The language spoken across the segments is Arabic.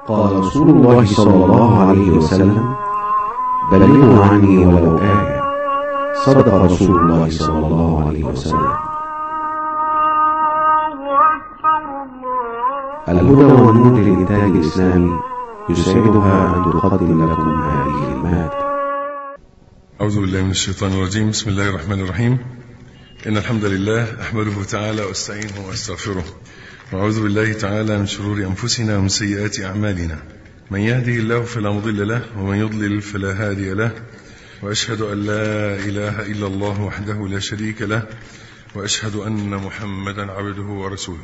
قال رسول الله صلى الله عليه وسلم: بلغوا عني ولو آية. صدق رسول الله صلى الله عليه وسلم. الهدى والنور للإنتاج الإسلامي يسعدها أن تقدم لكم هذه المادة. أعوذ بالله من الشيطان الرجيم. بسم الله الرحمن الرحيم. إن الحمد لله أحمده تعالى واستعينه واستغفره، وأعوذ بالله تعالى من شرور أنفسنا ومن سيئات أعمالنا. من يهده الله فلا مضل له، ومن يضلل فلا هادي له، وأشهد أن لا إله إلا الله وحده لا شريك له، وأشهد أن محمدا عبده ورسوله.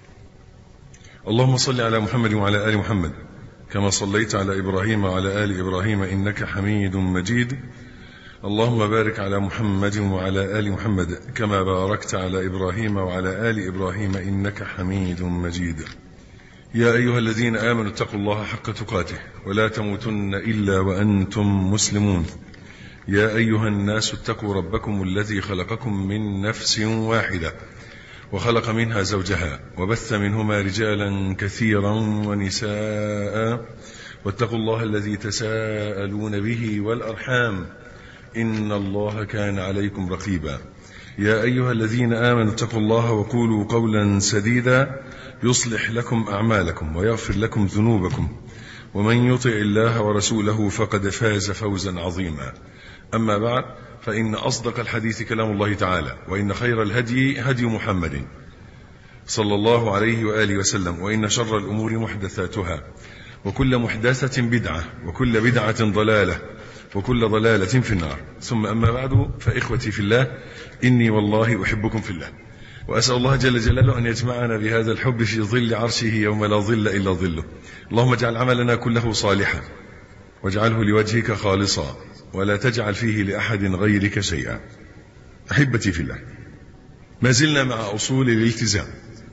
اللهم صل على محمد وعلى آل محمد كما صليت على إبراهيم وعلى آل إبراهيم إنك حميد مجيد. اللهم بارك على محمد وعلى آل محمد كما باركت على إبراهيم وعلى آل إبراهيم إنك حميد مجيد. يا أيها الذين آمنوا اتقوا الله حق تقاته ولا تموتن إلا وأنتم مسلمون. يا أيها الناس اتقوا ربكم الذي خلقكم من نفس واحدة وخلق منها زوجها وبث منهما رجالا كثيرا ونساء، واتقوا الله الذي تساءلون به والأرحام إن الله كان عليكم رقيبا. يا أيها الذين آمنوا اتقوا الله وقولوا قولا سديدا يصلح لكم أعمالكم ويغفر لكم ذنوبكم، ومن يطع الله ورسوله فقد فاز فوزا عظيما. أما بعد، فإن أصدق الحديث كلام الله تعالى، وإن خير الهدي هدي محمد صلى الله عليه وآله وسلم، وإن شر الأمور محدثاتها، وكل محدثة بدعة، وكل بدعة ضلالة، وكل ضلالة في النار. ثم أما بعد، فإخوتي في الله، إني والله أحبكم في الله، وأسأل الله جل جلاله أن يجمعنا بهذا الحب في ظل عرشه يوم لا ظل إلا ظله. اللهم اجعل عملنا كله صالحا، واجعله لوجهك خالصا، ولا تجعل فيه لأحد غيرك شيئا. أحبتي في الله، ما زلنا مع أصول الالتزام.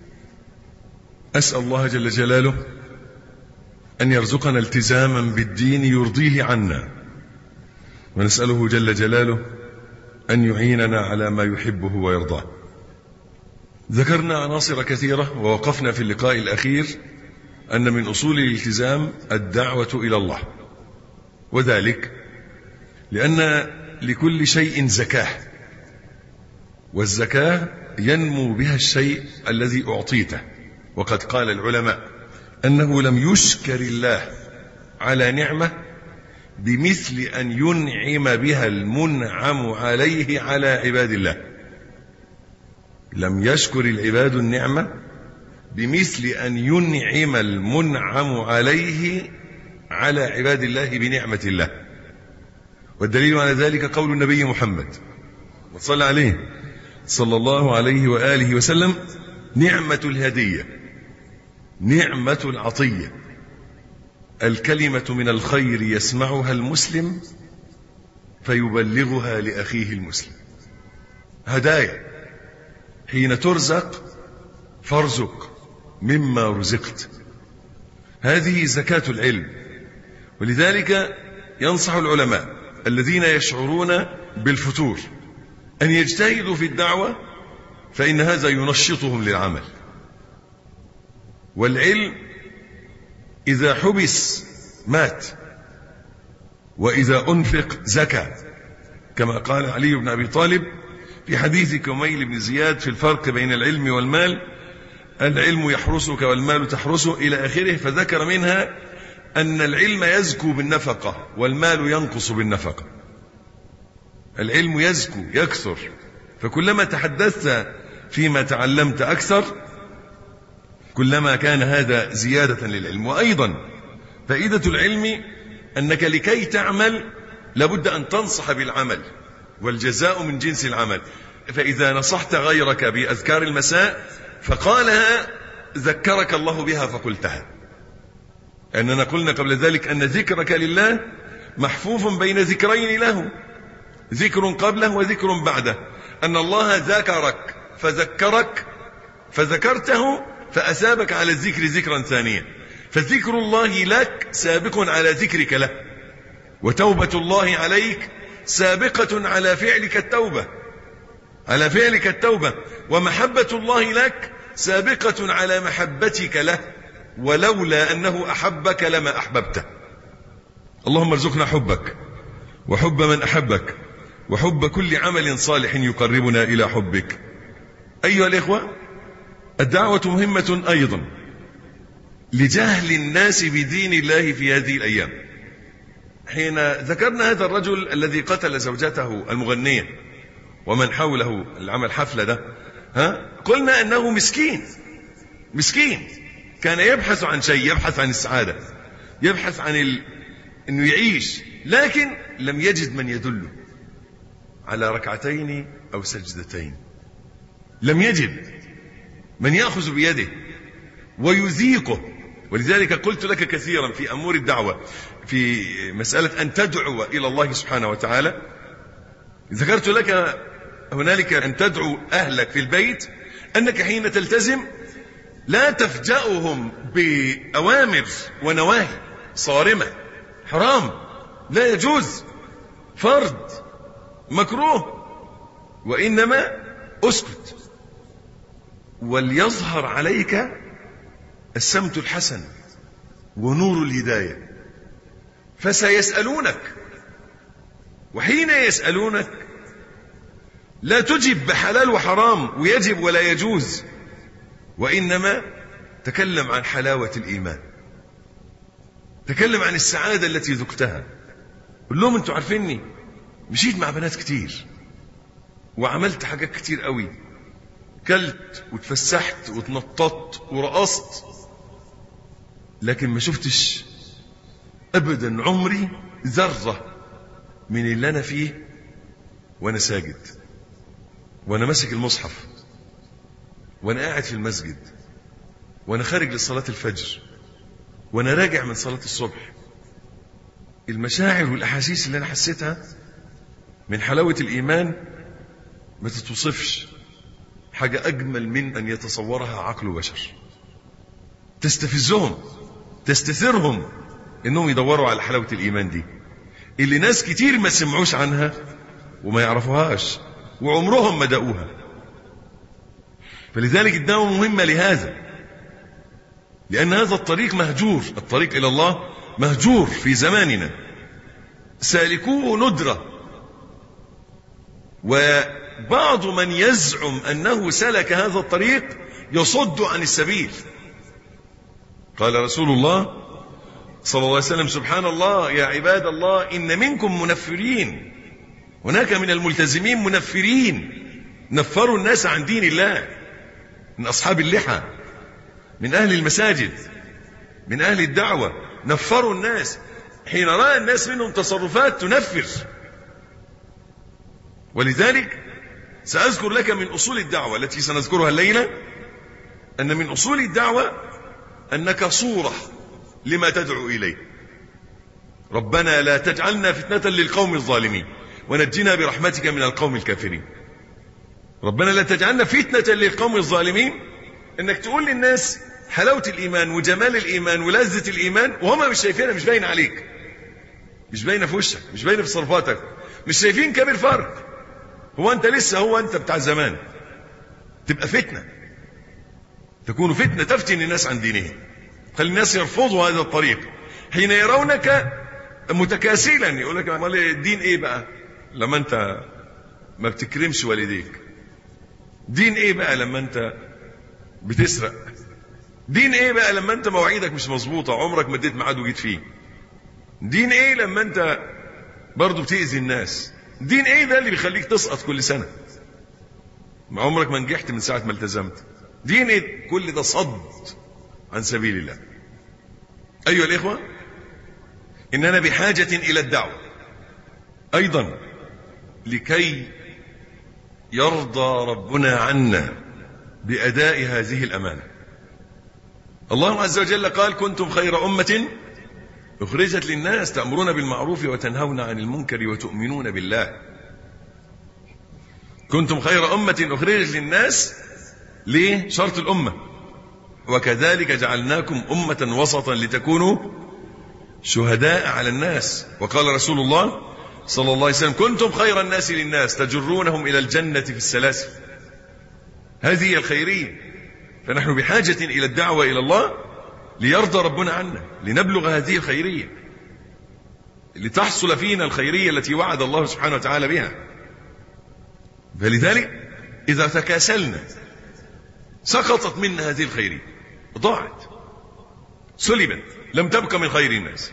أسأل الله جل جلاله أن يرزقنا التزاما بالدين يرضيه عنا، ونسأله جل جلاله أن يعيننا على ما يحبه ويرضاه. ذكرنا عناصر كثيرة، ووقفنا في اللقاء الأخير أن من أصول الالتزام الدعوة إلى الله، وذلك لأن لكل شيء زكاة، والزكاة ينمو بها الشيء الذي أعطيته. وقد قال العلماء أنه لم يشكر الله على نعمة بمثل أن ينعم بها المنعم عليه على عباد الله. لم يشكر العباد النعمة بمثل أن ينعم المنعم عليه على عباد الله بنعمة الله. والدليل على ذلك قول النبي محمد صلى عليه صلى الله عليه وآله وسلم: نعمة الهدية، نعمة العطية، الكلمة من الخير يسمعها المسلم فيبلغها لأخيه المسلم. هدايا، حين ترزق فارزق مما رزقت. هذه زكاة العلم. ولذلك ينصح العلماء الذين يشعرون بالفتور أن يجتهدوا في الدعوة، فإن هذا ينشطهم للعمل. والعلم إذا حبس مات، وإذا أنفق زكى، كما قال علي بن أبي طالب في حديث كميل بن زياد في الفرق بين العلم والمال: العلم يحرسك والمال تحرسه، إلى آخره. فذكر منها أن العلم يزكو بالنفقة والمال ينقص بالنفقة. العلم يزكو يكثر، فكلما تحدثت فيما تعلمت أكثر كلما كان هذا زيادة للعلم. وأيضا فائدة العلم أنك لكي تعمل لابد أن تنصح بالعمل، والجزاء من جنس العمل. فإذا نصحت غيرك بأذكار المساء فقالها ذكرك الله بها فقلتها. أننا قلنا قبل ذلك أن ذكرك لله محفوف بين ذكرين له، ذكر قبله وذكر بعده. أن الله ذكرك فذكرك فذكرته فأثابك على الذكر ذكرا ثانيا. فذكر الله لك سابق على ذكرك له، وتوبة الله عليك سابقة على فعلك التوبة، على فعلك التوبة، ومحبة الله لك سابقة على محبتك له. ولولا أنه أحبك لما أحببته. اللهم ارزقنا حبك وحب من أحبك وحب كل عمل صالح يقربنا إلى حبك. أيها الإخوة، الدعوة مهمة أيضا لجهل الناس بدين الله في هذه الأيام. حين ذكرنا هذا الرجل الذي قتل زوجته المغنية ومن حوله العمل حفلة ده، قلنا أنه مسكين كان يبحث عن شيء، يبحث عن السعادة، يبحث عن أنه يعيش، لكن لم يجد من يدله على ركعتين أو سجدتين. لم يجد من يأخذ بيده ويذيقه. ولذلك قلت لك كثيرا في أمور الدعوة في مسألة أن تدعو إلى الله سبحانه وتعالى، ذكرت لك هنالك أن تدعو أهلك في البيت أنك حين تلتزم لا تفجأهم بأوامر ونواهي صارمة، حرام، لا يجوز، فرض، مكروه، وإنما اسكت وليظهر عليك السمت الحسن ونور الهداية. فسيسألونك، وحين يسألونك لا تجب بحلال وحرام ويجب ولا يجوز، وإنما تكلم عن حلاوة الإيمان، تكلم عن السعادة التي ذقتها. قل لهم انتوا عارفيني مشيت مع بنات كتير وعملت حاجات كتير قوي، كلت وتفسحت وتنططت ورقصت، لكن ما شفتش أبدا عمري ذرة من اللي أنا فيه وأنا ساجد، وأنا ماسك المصحف، وأنا قاعد في المسجد، وأنا خارج لصلاة الفجر، وأنا راجع من صلاة الصبح. المشاعر والأحاسيس اللي أنا حسيتها من حلاوة الإيمان ما تتوصفش، حاجة أجمل من أن يتصورها عقل بشر. تستفزهم، تستثيرهم إنهم يدوروا على حلاوة الإيمان دي اللي ناس كتير ما سمعوش عنها وما يعرفوهاش وعمرهم ما دقوها. فلذلك الدعوة مهمة لهذا، لأن هذا الطريق مهجور، الطريق إلى الله مهجور في زماننا، سالكوه ندرة. وبعض من يزعم أنه سلك هذا الطريق يصد عن السبيل. قال رسول الله صلى الله عليه وسلم: سبحان الله يا عباد الله، إن منكم منفرين، هناك من الملتزمين منفرين، نفروا الناس عن دين الله، من أصحاب اللحى، من أهل المساجد، من أهل الدعوة، نفروا الناس حين رأى الناس منهم تصرفات تنفر. ولذلك سأذكر لك من أصول الدعوة التي سنذكرها الليلة، أن من أصول الدعوة أنك صورة لما تدعو إليه. ربنا لا تجعلنا فتنة للقوم الظالمين ونجنا برحمتك من القوم الكافرين. ربنا لا تجعلنا فتنة للقوم الظالمين، انك تقول للناس حلاوة الإيمان وجمال الإيمان ولذة الإيمان وهم مش شايفينها، مش باين عليك، مش باينه في وشك، مش باينه في تصرفاتك، مش شايفين كم الفرق. هو انت لسه هو انت بتاع زمان. تبقى فتنة، تكون فتنة تفتن الناس عن دينهم، خلي الناس يرفضوا هذا الطريق حين يرونك متكاسلا. يقول لك امال الدين ايه بقى لما انت ما بتكرمش والديك؟ دين ايه بقى لما انت بتسرق؟ دين ايه بقى لما انت مواعيدك مش مظبوطه، عمرك ما اديت ميعاد وجيت فيه؟ دين ايه لما انت برضه بتأذي الناس؟ دين ايه ده اللي بيخليك تسقط كل سنه؟ ما عمرك ما نجحت من ساعه ما التزمت. دين ايه؟ كل ده صد عن سبيل الله. ايها الاخوه، اننا بحاجه الى الدعوه ايضا لكي يرضى ربنا عنا بأداء هذه الأمانة. الله عز وجل قال: كنتم خير أمة أخرجت للناس تأمرون بالمعروف وتنهون عن المنكر وتؤمنون بالله. كنتم خير أمة أخرجت للناس، ليه؟ شرط الأمة. وكذلك جعلناكم أمة وسطا لتكونوا شهداء على الناس. وقال رسول الله صلى الله عليه وسلم: كنتم خير الناس للناس تجرونهم إلى الجنة في السلاسل. هذه الخيرية. فنحن بحاجة إلى الدعوة إلى الله ليرضى ربنا عنا، لنبلغ هذه الخيرية، لتحصل فينا الخيرية التي وعد الله سبحانه وتعالى بها. فلذلك إذا تكاسلنا سقطت منا هذه الخيرية، ضاعت، سلبت، لم تبق من خير الناس.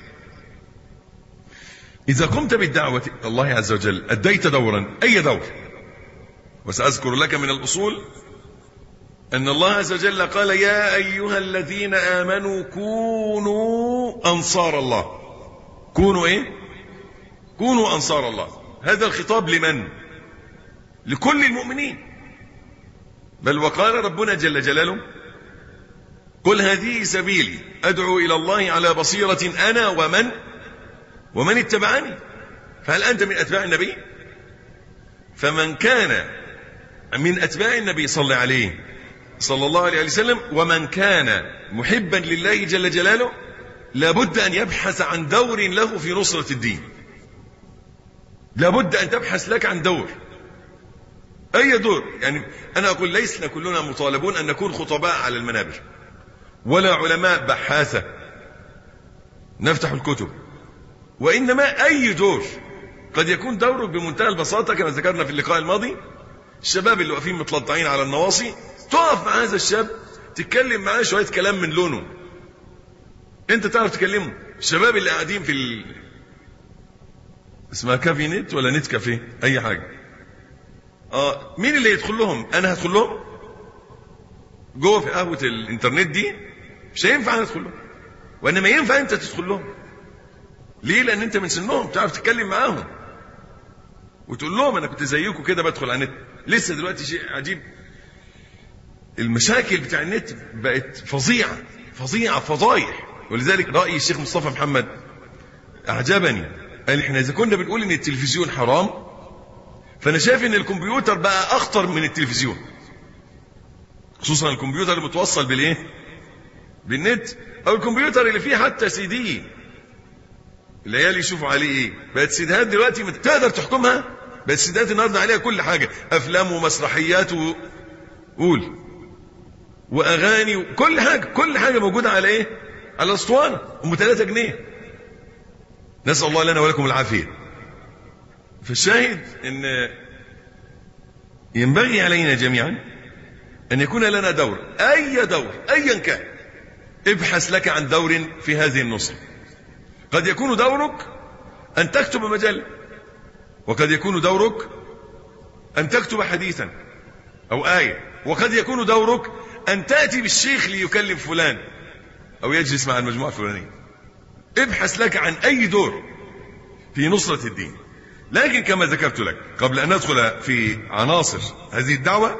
إذا قمت بالدعوة الله عز وجل أديت دورا، أي دور. وسأذكر لك من الأصول أن الله عز وجل قال: يا أيها الذين آمنوا كونوا أنصار الله. كونوا إيه؟ كونوا أنصار الله. هذا الخطاب لمن؟ لكل المؤمنين. بل وقال ربنا جل جلاله: قل هذه سبيلي أدعو إلى الله على بصيرة أنا ومن اتبعني. فهل أنت من أتباع النبي؟ فمن كان من أتباع النبي صلى عليه صلى الله عليه وسلم ومن كان محبا لله جل جلاله لابد أن يبحث عن دور له في نصرة الدين. لابد أن تبحث لك عن دور، أي دور. يعني أنا أقول ليسنا كلنا مطالبون أن نكون خطباء على المنابر ولا علماء بحاثة نفتح الكتب، وإنما أي دور. قد يكون دورك بمنتهى البساطة كما ذكرنا في اللقاء الماضي، الشباب اللي واقفين متلطعين على النواصي، تقف مع هذا الشاب تتكلم معاه شوية كلام من لونه انت تعرف تكلمه. الشباب اللي قاعدين في اسمها كافي نت ولا نت كافيه، اي حاجة، مين اللي يدخل لهم؟ انا هدخل لهم جوه في قهوة الانترنت دي؟ مش هينفع انا ادخل لهم، وانما ينفع انت تدخل لهم. ليه؟ لان انت من سنهم، تعرف تتكلم معاهم وتقول لهم انا كنت زيكم كده بدخل على النت. لسه دلوقتي شيء عجيب، المشاكل بتاع النت بقت فظيعة فظيعة فضايح. ولذلك رأي الشيخ مصطفى محمد أعجبني، قال احنا إذا كنا بنقول إن التلفزيون حرام، فأنا شايف إن الكمبيوتر بقى أخطر من التلفزيون، خصوصا الكمبيوتر المتوصل بالإيه؟ بالنت، أو الكمبيوتر اللي فيه حتى سي دي العيال يشوفوا عليه إيه. بقت سيدات دلوقتي تقدر تحكمها، بقت سيدات النهارده عليها كل حاجة، أفلام ومسرحيات وقول واغاني وكل حاجه، كل حاجه موجوده على ايه؟ على الاسطوانه ام 3 جنيه. نسال الله لنا ولكم العافيه. فالشاهد ان ينبغي علينا جميعا ان يكون لنا دور، اي دور ايا كان. ابحث لك عن دور في هذه النصره. قد يكون دورك ان تكتب مجله، وقد يكون دورك ان تكتب حديثا او ايه، وقد يكون دورك أن تأتي بالشيخ ليكلم فلان أو يجلس مع المجموعة الفلانية. ابحث لك عن أي دور في نصرة الدين. لكن كما ذكرت لك قبل أن ندخل في عناصر هذه الدعوة،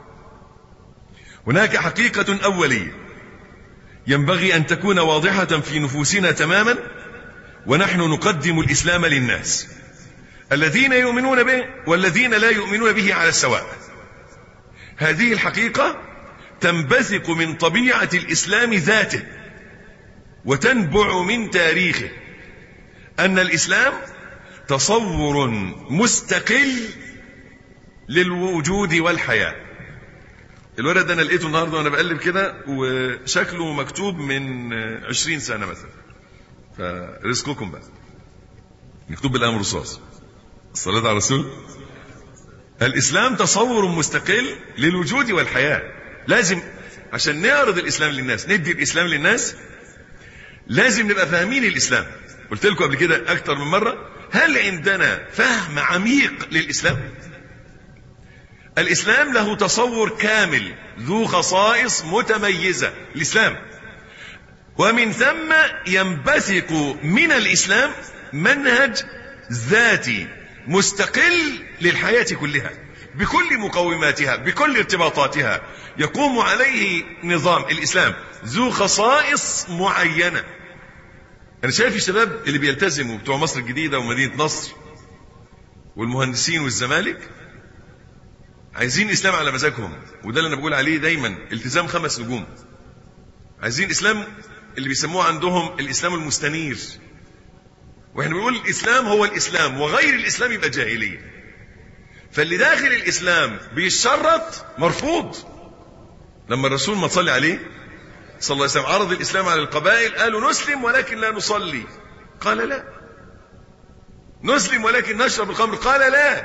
هناك حقيقة أولية ينبغي أن تكون واضحة في نفوسنا تماما ونحن نقدم الإسلام للناس، الذين يؤمنون به والذين لا يؤمنون به على السواء. هذه الحقيقة تنبثق من طبيعة الإسلام ذاته وتنبع من تاريخه، أن الإسلام تصور مستقل للوجود والحياة. الورد ده أنا لقيته النهاردة وأنا بقلب كده وشكله مكتوب من 20 سنة مثلا، فرزقكم بقى، مكتوب بالقلم الرصاص. الصلاة على الرسول. الإسلام تصور مستقل للوجود والحياة. لازم عشان نعرض الإسلام للناس، ندي الإسلام للناس، لازم نبقى فاهمين الإسلام. قلت لكم قبل كده أكتر من مرة، هل عندنا فهم عميق للإسلام؟ الإسلام له تصور كامل ذو خصائص متميزة، الإسلام، ومن ثم ينبثق من الإسلام منهج ذاتي مستقل للحياة كلها بكل مقوماتها بكل ارتباطاتها، يقوم عليه نظام الإسلام ذو خصائص معينة. أنا شايف الشباب اللي بيلتزموا بتوع مصر الجديدة ومدينة نصر والمهندسين والزمالك عايزين إسلام على مزاجهم، وده اللي أنا بقول عليه دايما، التزام 5 نجوم. عايزين إسلام اللي بيسموه عندهم الإسلام المستنير، واحنا بنقول الإسلام هو الإسلام وغير الإسلام يبقى جاهلية. فاللي داخل الإسلام بيشرط مرفوض. لما الرسول ما تصلي عليه صلى الله عليه وسلم عرض الإسلام على القبائل، قالوا نسلم ولكن لا نصلي، قال لا. نسلم ولكن نشرب الخمر، قال لا.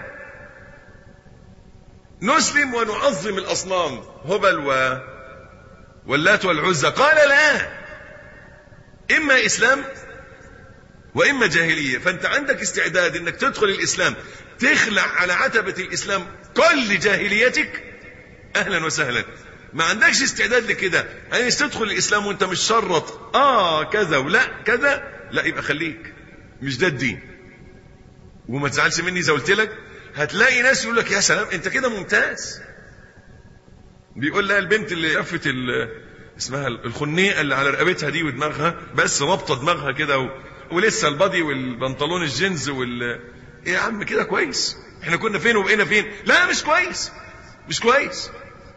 نسلم ونعظم الأصنام هبل واللات والعزى، قال لا. إما إسلام وإما جاهلية. فأنت عندك استعداد أنك تدخل الإسلام، تخلع على عتبة الإسلام كل جاهليتك، أهلا وسهلا. ما عندكش استعداد لكده، يعني تدخل الإسلام وأنت مش شرط كذا ولا كذا، لا، يبقى خليك، مش ده الدين. وما تزعلش مني إذا قلت لك هتلاقي ناس يقول لك يا سلام أنت كده ممتاز. بيقول لها البنت اللي لفت اسمها الخنيقة اللي على رقبتها دي ودماغها بس رابطة دماغها كده ولسه البادي والبنطلون الجينز ايه يا عم كده كويس، احنا كنا فين وبقينا فين؟ لا مش كويس، مش كويس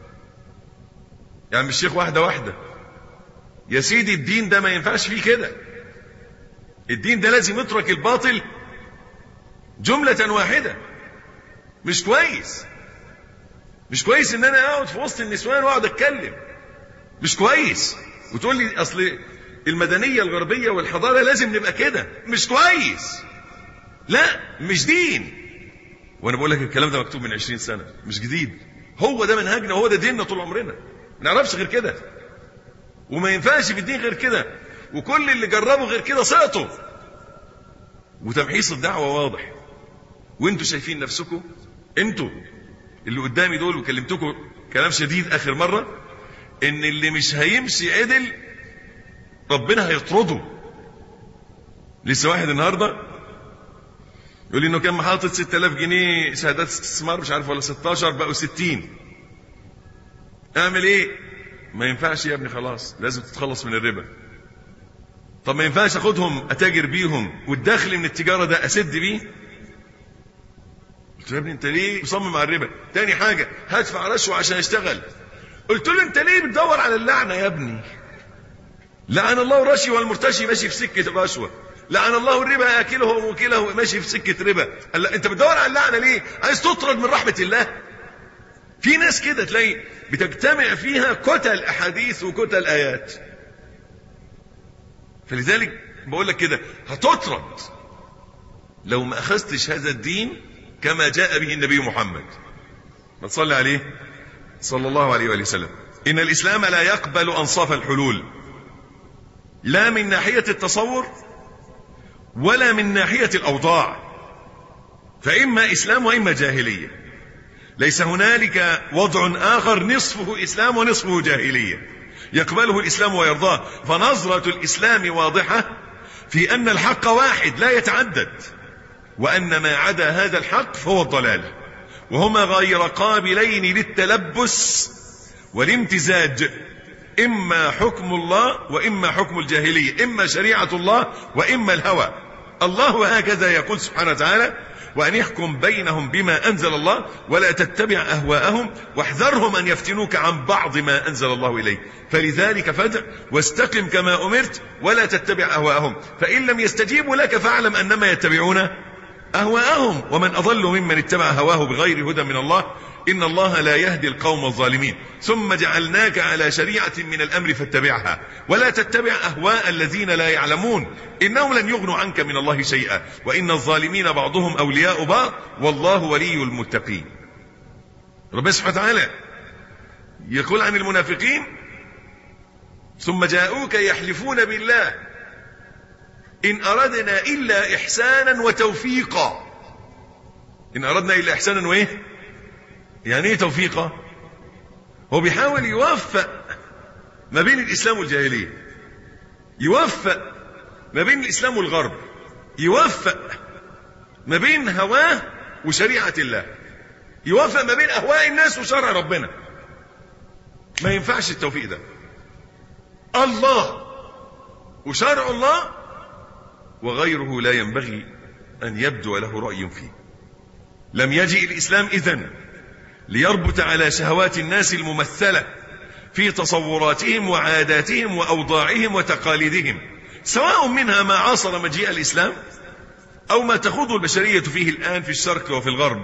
يا عم الشيخ. واحدة يا سيدي، الدين ده ما ينفعش فيه كده. الدين ده لازم يترك الباطل جملة واحدة. مش كويس، مش كويس ان انا اقعد في وسط النسوان واقعد اتكلم، مش كويس وتقول لي اصل المدنية الغربية والحضارة لازم نبقى كده، مش كويس. لا، مش دين. وانا بقول لك الكلام ده مكتوب من 20 سنة، مش جديد. هو ده منهجنا، هو ده ديننا طول عمرنا، ما نعرفش غير كده، وما ينفعش في الدين غير كده. وكل اللي جربوا غير كده سقطوا. وتمحيص الدعوة واضح، وانتوا شايفين نفسكم، انتوا اللي قدامي دول، وكلمتكم كلام شديد اخر مرة، ان اللي مش هيمشي عدل ربنا هيطرده. لسه واحد النهارده يقول لي انه كان محاطط 6000 جنيه شهادات استثمار، مش عارف ولا 16 بقوا 60. اعمل ايه؟ ما ينفعش يا ابني، خلاص لازم تتخلص من الربا. طب ما ينفعش اخدهم اتاجر بيهم والدخل من التجاره ده اسد بيه؟ قلت له يا ابني انت ليه مصمم على الربا؟ تاني حاجه هدفع رشوه عشان اشتغل. قلت له انت ليه بتدور على اللعنه يا ابني؟ لعن الله الرشي والمرتشي ماشي في سكه الرشوه، لعن الله الربا اكله وموكله ماشي في سكه ربا. قال لا، انت بتدور على اللعنه ليه؟ عايز تطرد من رحمه الله. في ناس كده تلاقي بتجتمع فيها كتل احاديث وكتل ايات. فلذلك بقول لك كده هتطرد لو ما اخذتش هذا الدين كما جاء به النبي محمد، ما تصلي عليه صلى الله عليه وآله وسلم. إن الإسلام لا يقبل أنصاف الحلول، لا من ناحية التصور ولا من ناحية الأوضاع، فإما إسلام وإما جاهلية. ليس هنالك وضع آخر نصفه إسلام ونصفه جاهلية يقبله الإسلام ويرضاه. فنظرة الإسلام واضحة في أن الحق واحد لا يتعدد، وأن ما عدا هذا الحق فهو الضلال، وهما غير قابلين للتلبس والامتزاج. إما حكم الله وإما حكم الجاهلية، إما شريعة الله وإما الهوى. الله هكذا يقول سبحانه وتعالى: وأن يحكم بينهم بما أنزل الله ولا تتبع أهواءهم واحذرهم أن يفتنوك عن بعض ما أنزل الله إليك فلذلك فادع واستقم كما أمرت ولا تتبع أهواءهم فإن لم يستجيبوا لك فاعلم أنما يتبعون أهواءهم ومن أضل ممن اتبع هواه بغير هدى من الله إن الله لا يهدي القوم الظالمين ثم جعلناك على شريعة من الأمر فاتبعها ولا تتبع أهواء الذين لا يعلمون إنهم لن يغنوا عنك من الله شيئا وإن الظالمين بعضهم أولياء بعض والله ولي المتقين. ربنا سبحانه وتعالى يقول عن المنافقين: ثم جاءوك يحلفون بالله إن أردنا إلا إحسانا وتوفيقا. إن أردنا إلا إحسانا وإيه؟ يعني إيه توفيقا؟ هو بيحاول يوفق ما بين الإسلام والجاهلية، يوفق ما بين الإسلام والغرب، يوفق ما بين هواه وشريعة الله، يوفق ما بين أهواء الناس وشرع ربنا. ما ينفعش التوفيق ده. الله وشرع الله وغيره لا ينبغي أن يبدو له رأي فيه. لم يجئ الإسلام إذن ليربط على شهوات الناس الممثلة في تصوراتهم وعاداتهم وأوضاعهم وتقاليدهم، سواء منها ما عاصر مجيء الإسلام أو ما تخوض البشرية فيه الآن في الشرق وفي الغرب.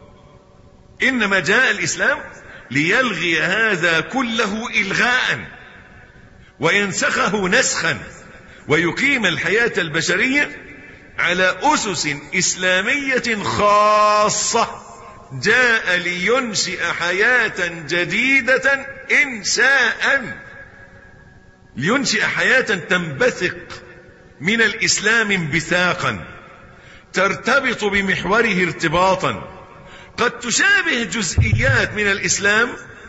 إنما جاء الإسلام ليلغي هذا كله إلغاء وينسخه نسخا ويقيم الحياة البشرية على أسس إسلامية خاصة. جاء لينشئ حياة جديدة إنشاء، لينشئ حياة تنبثق من الإسلام انبثاقا ترتبط بمحوره ارتباطا، قد تشابه جزئيات من الإسلام،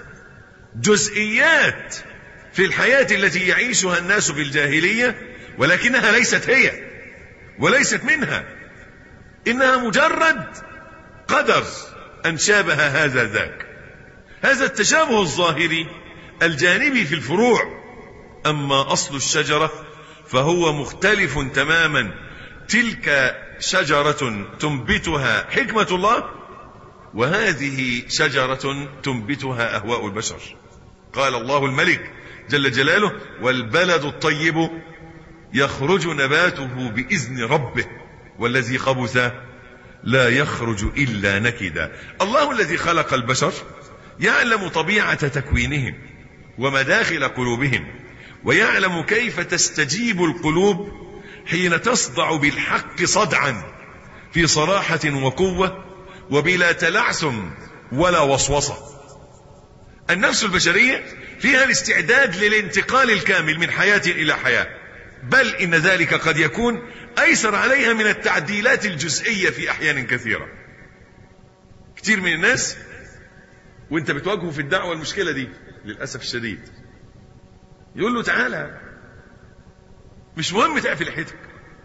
جزئيات في الحياة التي يعيشها الناس في الجاهلية، ولكنها ليست هي وليست منها، إنها مجرد قدر أن شابه هذا ذاك. هذا التشابه الظاهري الجانبي في الفروع، أما أصل الشجرة فهو مختلف تماما. تلك شجرة تنبتها حكمة الله، وهذه شجرة تنبتها أهواء البشر. قال الله الملك جل جلاله: والبلد الطيب يخرج نباته بإذن ربه والذي خبث لا يخرج إلا نكدا. الله الذي خلق البشر يعلم طبيعة تكوينهم ومداخل قلوبهم، ويعلم كيف تستجيب القلوب حين تصدع بالحق صدعا في صراحة وقوة وبلا تلعثم ولا وسوسة. النفس البشرية فيها الاستعداد للانتقال الكامل من حياة إلى حياة، بل إن ذلك قد يكون أيسر عليها من التعديلات الجزئية في أحيان كثيرة. كتير من الناس وانت بتواجهه في الدعوة المشكلة دي للأسف الشديد، يقول له: تعالى، مش مهم تعفي لحيتك،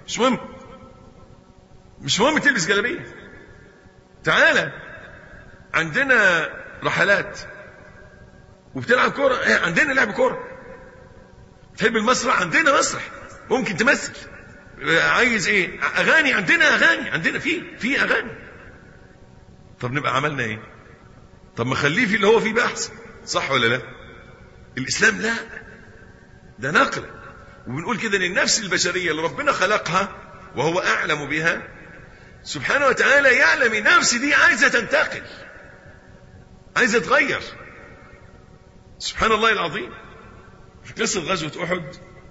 مش مهم تلبس جلابية، تعالى عندنا رحلات وبتلعب كورة، عندنا لعب كورة، تحب المسرح، عندنا مسرح ممكن تمثل، عايز ايه، اغاني، عندنا اغاني، عندنا في اغاني. طب نبقى عملنا ايه؟ طب ما خليه في اللي هو فيه بقى احسن، صح ولا لا؟ الاسلام لا، ده نقل. وبنقول كده ان النفس البشرية اللي ربنا خلقها وهو اعلم بها سبحانه وتعالى، يعلم النفس دي عايزة تنتقل، عايزة تغير. سبحان الله العظيم. في قصة غزوة أحد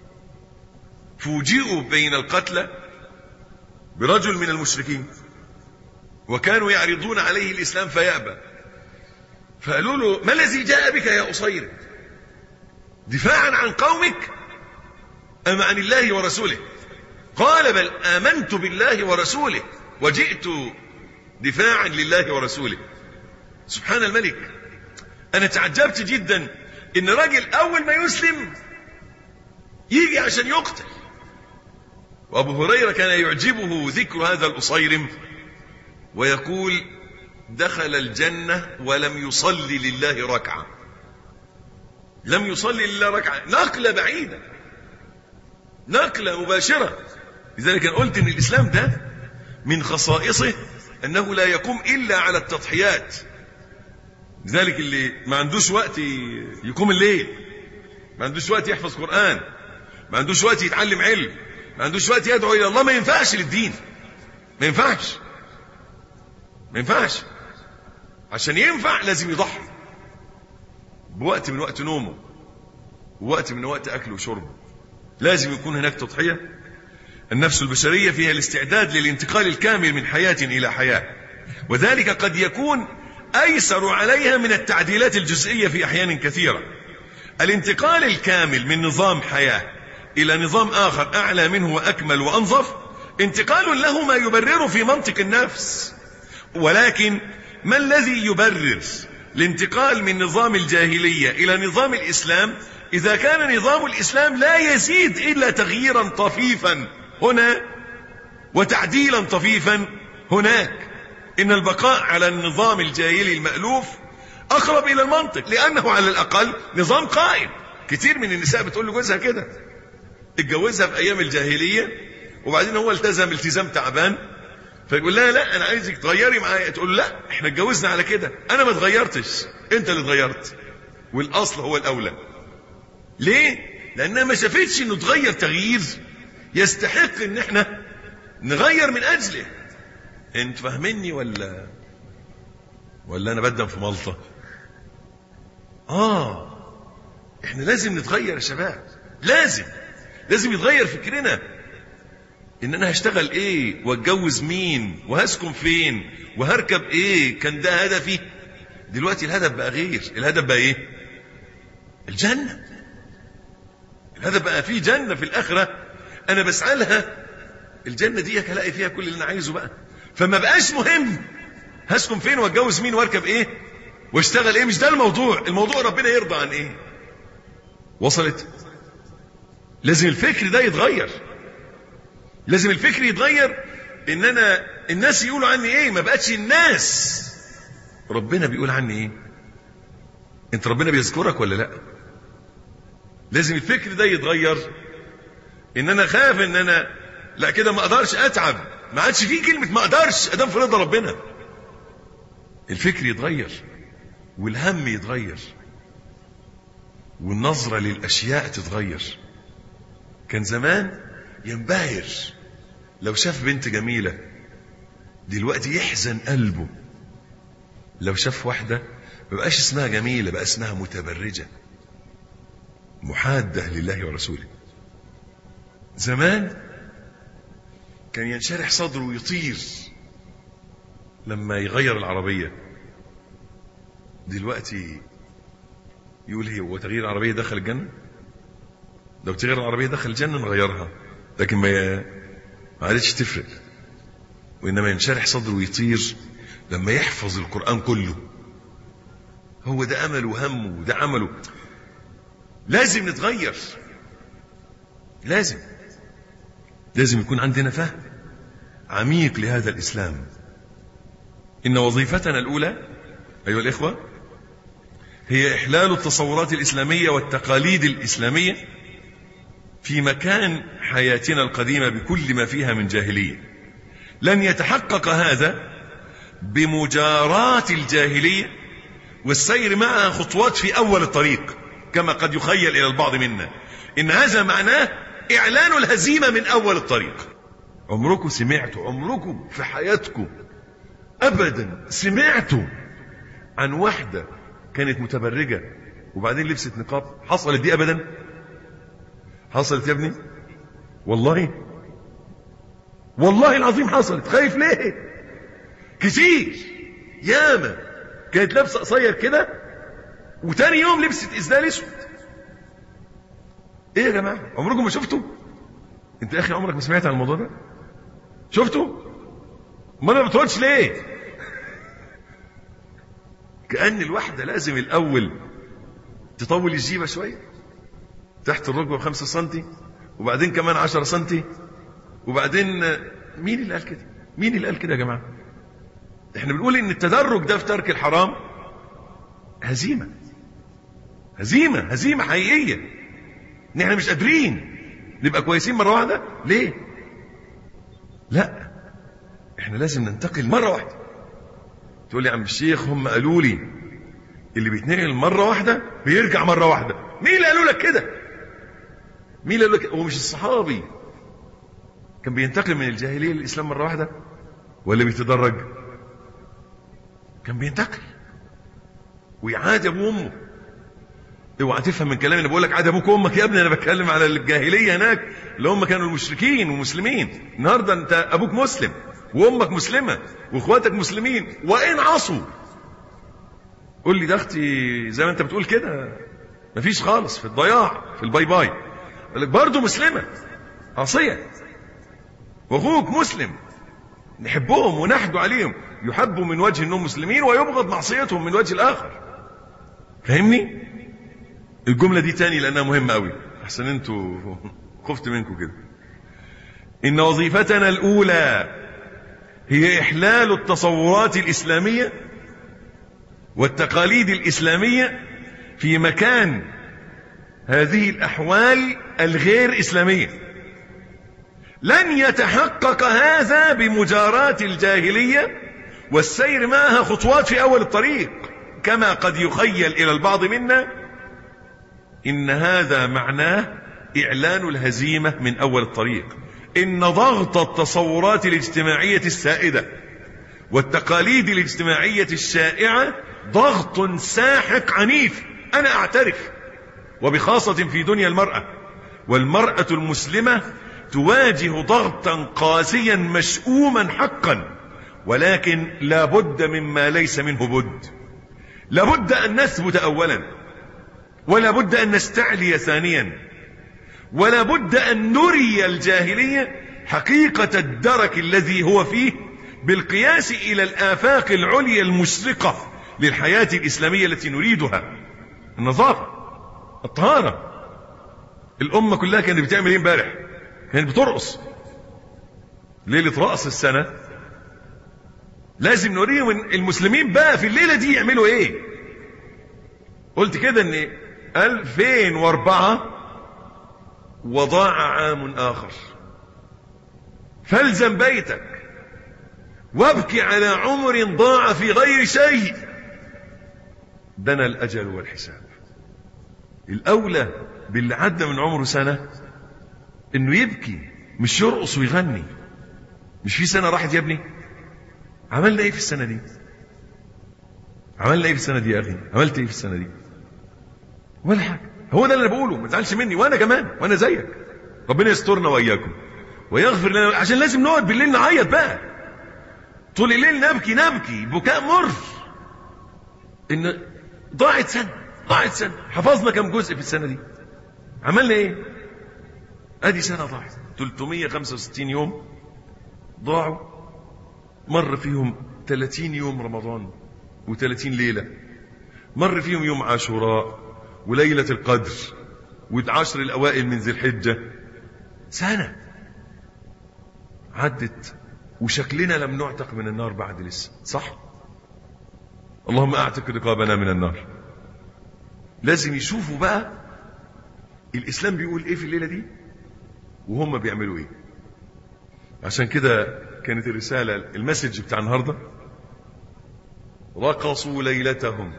فوجئوا بين القتلى برجل من المشركين، وكانوا يعرضون عليه الإسلام فيأبى، فقالوا له: ما الذي جاء بك يا أصير؟ دفاعا عن قومك أم عن الله ورسوله؟ قال: بل آمنت بالله ورسوله وجئت دفاعا لله ورسوله. سبحان الملك. أنا تعجبت جدا إن راجل أول ما يسلم يجي عشان يقتل. وأبو هريرة كان يعجبه ذكر هذا الأصيرم ويقول: دخل الجنة ولم يصلي لله ركعة، لم يصلي لله ركعة. نقلة بعيدة، نقلة مباشرة. لذلك أنا قلت إن الإسلام ده من خصائصه أنه لا يقوم إلا على التضحيات. لذلك اللي ما عندوش وقت يقوم الليل، ما عندوش وقت يحفظ قرآن، ما عندوش وقت يتعلم علم، ما عندوش وقت يدعو إلى الله، ما ينفعش للدين، ما ينفعش. عشان ينفع لازم يضحي بوقت من وقت نومه ووقت من وقت أكله وشربه، لازم يكون هناك تضحية. النفس البشرية فيها الاستعداد للانتقال الكامل من حياة إلى حياة، وذلك قد يكون أيسر عليها من التعديلات الجزئية في أحيان كثيرة. الانتقال الكامل من نظام حياة إلى نظام آخر أعلى منه وأكمل وأنظف انتقال له ما يبرر في منطق النفس، ولكن ما الذي يبرر الانتقال من نظام الجاهلية إلى نظام الإسلام إذا كان نظام الإسلام لا يزيد إلا تغييرا طفيفا هنا وتعديلا طفيفا هناك؟ إن البقاء على النظام الجاهلي المألوف أقرب إلى المنطق، لأنه على الأقل نظام قائم. كتير من النساء بتقول لجوزها كده، اتجوزها في أيام الجاهلية وبعدين هو التزم التزام تعبان، فيقول لها: لا أنا عايزك تغيري معايا. تقول: لا احنا اتجوزنا على كده، أنا ما اتغيرتش، أنت اللي اتغيرت، والأصل هو الأولى. ليه؟ لأنها ما شافتش إنه تغير تغيير يستحق إن احنا نغير من أجله. انت فاهميني ولا أنا بدم في ملطة؟ احنا لازم نتغير يا شباب، لازم يتغير فكرنا ان انا هشتغل ايه واتجوز مين وهسكن فين وهركب ايه. كان ده هدفي. دلوقتي الهدف بقى غير. الهدف بقى ايه؟ الجنة. الهدف بقى فيه جنة في الآخرة انا بسعى لها. الجنة دي هلاقي فيها كل اللي انا عايزه بقى. فما بقاش مهم هسكن فين واتجوز مين واركب ايه واشتغل ايه. مش ده الموضوع ربنا يرضى عن ايه. وصلت؟ لازم الفكر ده يتغير. لازم الفكر يتغير ان انا الناس يقولوا عني ايه. ما بقتش الناس ربنا بيقول عني ايه. انت ربنا بيذكرك ولا لا؟ لازم الفكر ده يتغير ان انا خاف ان انا لا كده ما اقدرش اتعب. ما عادش فيه كلمة ما اقدرش ادام في رضا ربنا. الفكر يتغير والهم يتغير والنظرة للاشياء تتغير. كان زمان ينبهر لو شاف بنت جميلة. دلوقتي يحزن قلبه لو شاف واحدة ما بقاش اسمها جميلة بقى اسمها متبرجة محادة لله ورسوله. زمان كان ينشرح صدره ويطير لما يغير العربية. دلوقتي يقول هو تغيير العربية دخل الجنة؟ لو تغير العربية دخل الجنة نغيرها. لكن ما عادتش تفرق. وإنما ينشرح صدره ويطير لما يحفظ القرآن كله. هو ده أمله وهمه وده عمله. لازم نتغير. لازم يكون عندنا فهم عميق لهذا الإسلام. إن وظيفتنا الأولى أيها الإخوة هي إحلال التصورات الإسلامية والتقاليد الإسلامية في مكان حياتنا القديمة بكل ما فيها من جاهلية. لن يتحقق هذا بمجاراة الجاهلية والسير معها خطوات في أول الطريق كما قد يخيل إلى البعض منا. إن هذا معناه إعلان الهزيمة من أول الطريق. عمركم في حياتكم أبدا سمعتوا عن واحدة كانت متبرجة وبعدين لبست نقاب؟ حصلت دي أبدا؟ حصلت يا ابني؟ والله العظيم حصلت. خايف ليه؟ كتير ياما كانت لابسه قصير كده وتاني يوم لبست إسدال اسود. ايه يا جماعه؟ عمركم ما شفتوا؟ انت يا اخي عمرك ما سمعت عن الموضوع ده؟ شفتوا؟ ما بتقولش ليه؟ كأن الواحدة لازم الأول تطول الجيبة شوية تحت الركبة ب5 سنتي وبعدين كمان 10 سنتي وبعدين مين اللي قال كده؟ يا جماعة احنا بنقول ان التدرج ده في ترك الحرام هزيمة حقيقية. ان احنا مش قادرين نبقى كويسين مرة واحدة. ليه؟ لا احنا لازم ننتقل مرة واحدة. تقول لي يا عم الشيخ هم قالوا لي اللي بيتنقل مرة واحدة بيرجع مرة واحدة. مين اللي قالوا لك كده؟ هو مش الصحابي كان بينتقل من الجاهلية للإسلام مرة واحدة ولا بيتدرج؟ كان بينتقل ويعاد ابوه وامه. اوعى تفهم من كلامي انا بقول لك عاد ابوك وامك يا ابني. انا بتكلم على الجاهليه هناك اللي هم كانوا المشركين ومسلمين. النهارده انت ابوك مسلم وامك مسلمه واخواتك مسلمين وان عصوا. قول لي ده اختي زي ما انت بتقول كده مفيش خالص في الضياع في الباي باي. قال لك برضه مسلمه عصيه واخوك مسلم نحبهم ونحدوا عليهم. يحبوا من وجه انهم مسلمين ويبغض معصيتهم من وجه الاخر. فاهمني؟ الجملة دي تاني لأنها مهمة قوي أحسن أنتوا خفت منكم كده. إن وظيفتنا الأولى هي إحلال التصورات الإسلامية والتقاليد الإسلامية في مكان هذه الأحوال الغير إسلامية. لن يتحقق هذا بمجاراة الجاهلية والسير معها خطوات في أول الطريق كما قد يخيل إلى البعض منا. إن هذا معناه إعلان الهزيمة من أول الطريق. إن ضغط التصورات الاجتماعية السائدة والتقاليد الاجتماعية الشائعة ضغط ساحق عنيف. أنا أعترف وبخاصة في دنيا المرأة والمرأة المسلمة تواجه ضغطا قاسيا مشؤوما حقا، ولكن لا بد مما ليس منه بد. لا بد أن نثبت أولا، ولا بد أن نستعلي ثانيا، ولا بد أن نري الجاهلية حقيقة الدرك الذي هو فيه بالقياس إلى الآفاق العليا المشرقة للحياة الإسلامية التي نريدها. النظافة، الطهارة. الأمة كلها كانت بتعمل ايه امبارح؟ كانت بترقص ليلة رأس السنة. لازم نوريهم المسلمين بقى في الليلة دي يعملوا ايه. قلت كده ان 2004 وضاع عام آخر، فالزم بيتك وابكي على عمر ضاع في غير شيء. دنا الأجل والحساب. الأولى باللي عدى من عمره سنة انه يبكي، مش يرقص ويغني. مش في سنة راحت يا ابني؟ عملنا ايه في السنة دي؟ عملنا ايه في السنة دي يا اخي؟ عملت ايه في السنة دي؟ ولا حاجة. هو ده اللي انا بقوله، ما تزعلش مني، وانا كمان، وانا زيك. ربنا يسترنا واياكم ويغفر لنا، عشان لازم نقعد بالليل نعيط بقى طول الليل، نبكي بكاء مر ان ضاعت سنة. حفظنا كم جزء في السنة دي؟ عملنا ايه؟ ادي سنة ضاعت. 365 يوم ضاعوا، مر فيهم 30 يوم رمضان و30 ليلة، مر فيهم يوم عاشوراء وليلة القدر والعشر الأوائل من ذي الحجة. سنة عدت وشكلنا لم نعتق من النار بعد لسه، صح؟ اللهم اعتق رقابنا من النار. لازم يشوفوا بقى الإسلام بيقول ايه في الليلة دي وهم بيعملوا ايه. عشان كده كانت الرسالة، المسج بتاع النهاردة: رقصوا ليلتهم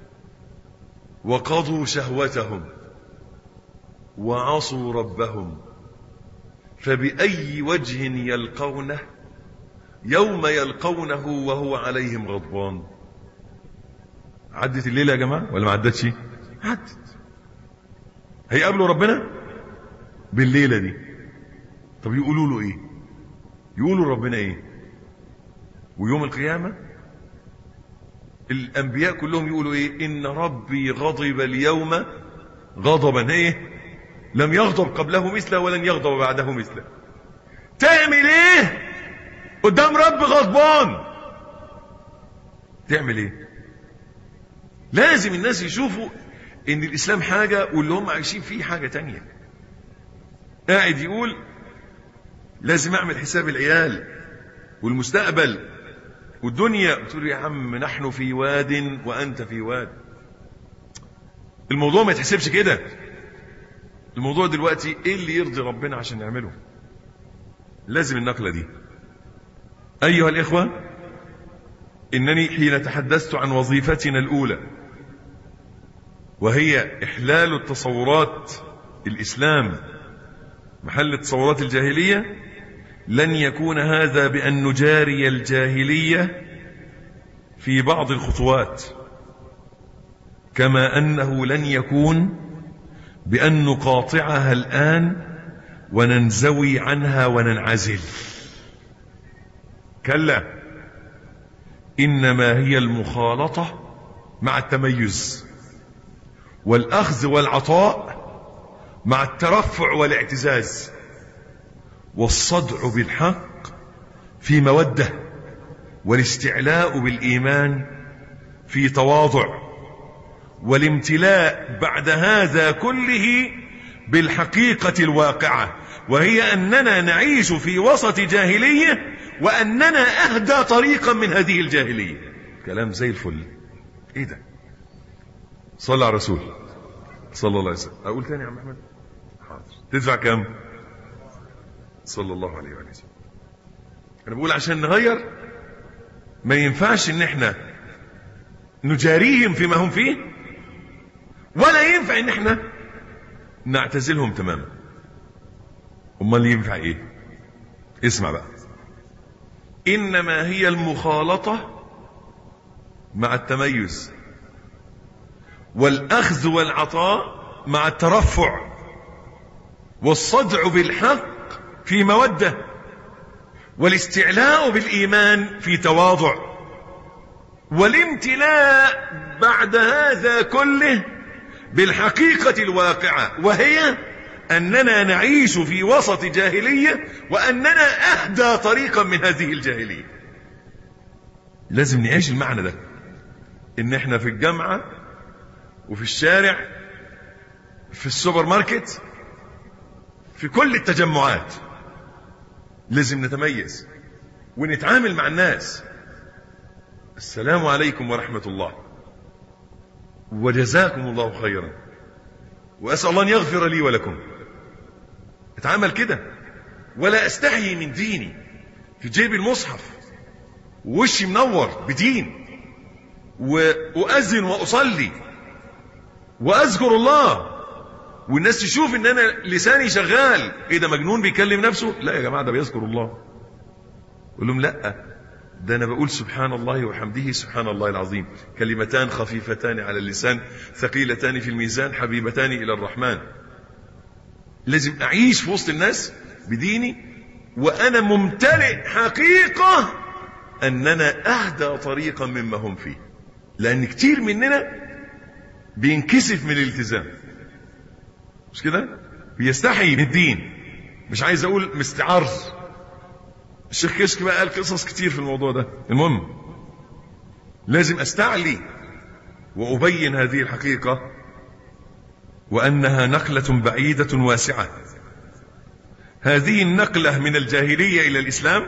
وقضوا شهوتهم وعصوا ربهم، فبأي وجه يلقونه يوم يلقونه وهو عليهم غضبان. عدت الليلة يا جماعة ولا ما عدتش؟ عدت. هيقابلوا ربنا بالليلة دي. طب يقولوا له ايه؟ يقولوا ربنا ايه؟ ويوم القيامة الأنبياء كلهم يقولوا ايه؟ إن ربي غضب اليوم غضبا ايه لم يغضب قبله مثله ولن يغضب بعده مثله. تعمل ايه قدام رب غضبان؟ تعمل ايه؟ لازم الناس يشوفوا ان الإسلام حاجة واللي هم عايشين فيه حاجة تانية. قاعد يقول لازم اعمل حساب العيال والمستقبل والدنيا، بتقول يا عم نحن في واد وانت في واد. الموضوع ما يتحسبش كده. الموضوع دلوقتي ايه اللي يرضي ربنا عشان نعمله. لازم النقلة دي. ايها الاخوة، انني حين تحدثت عن وظيفتنا الاولى وهي احلال التصورات الاسلام محل تصورات الجاهلية، لن يكون هذا بأن نجاري الجاهلية في بعض الخطوات، كما أنه لن يكون بأن نقاطعها الآن وننزوي عنها وننعزل. كلا، إنما هي المخالطة مع التميز، والأخذ والعطاء مع الترفع والاعتزاز، والصدع بالحق في مودة، والاستعلاء بالإيمان في تواضع، والامتلاء بعد هذا كله بالحقيقة الواقعة، وهي أننا نعيش في وسط جاهلية وأننا أهدى طريقا من هذه الجاهلية. كلام زي الفل. ايه ده؟ صلى على رسول صلى الله عليه وسلم. أقول تاني يا عم أحمد؟ حاضر. تدفع كم؟ صلى الله عليه وسلم. أنا بقول عشان نغير ما ينفعش إن احنا نجاريهم فيما هم فيه، ولا ينفع إن احنا نعتزلهم تماما. أمال ينفع إيه؟ اسمع بقى. إنما هي المخالطة مع التميز، والأخذ والعطاء مع الترفع، والصدع بالحق في مودة، والاستعلاء بالإيمان في تواضع، والامتلاء بعد هذا كله بالحقيقة الواقعة، وهي أننا نعيش في وسط جاهلية، وأننا أهدى طريقا من هذه الجاهلية. لازم نعيش المعنى ده، إن احنا في الجامعة وفي الشارع، في السوبر ماركت، في كل التجمعات لازم نتميز ونتعامل مع الناس. السلام عليكم ورحمة الله، وجزاكم الله خيرا، وأسأل الله أن يغفر لي ولكم. اتعامل كده، ولا أستحي من ديني، في جيب المصحف ووشي منور بدين، وأذن وأصلي وأذكر الله، والناس تشوف ان انا لساني شغال. ايه ده، مجنون بيكلم نفسه؟ لا يا جماعة، ده بيذكر الله. قول لهم لا، ده انا بقول سبحان الله وحمده سبحان الله العظيم، كلمتان خفيفتان على اللسان ثقيلتان في الميزان حبيبتان الى الرحمن. لازم اعيش في وسط الناس بديني وانا ممتلئ حقيقة اننا اهدى طريقا مما هم فيه، لان كتير مننا بينكسف من الالتزام، مش كده؟ بيستحي من الدين، مش عايز اقول مستعار. الشيخ كشك بقى قال قصص كتير في الموضوع ده. المهم لازم استعلي وابين هذه الحقيقة، وانها نقلة بعيدة واسعة. هذه النقلة من الجاهلية الى الاسلام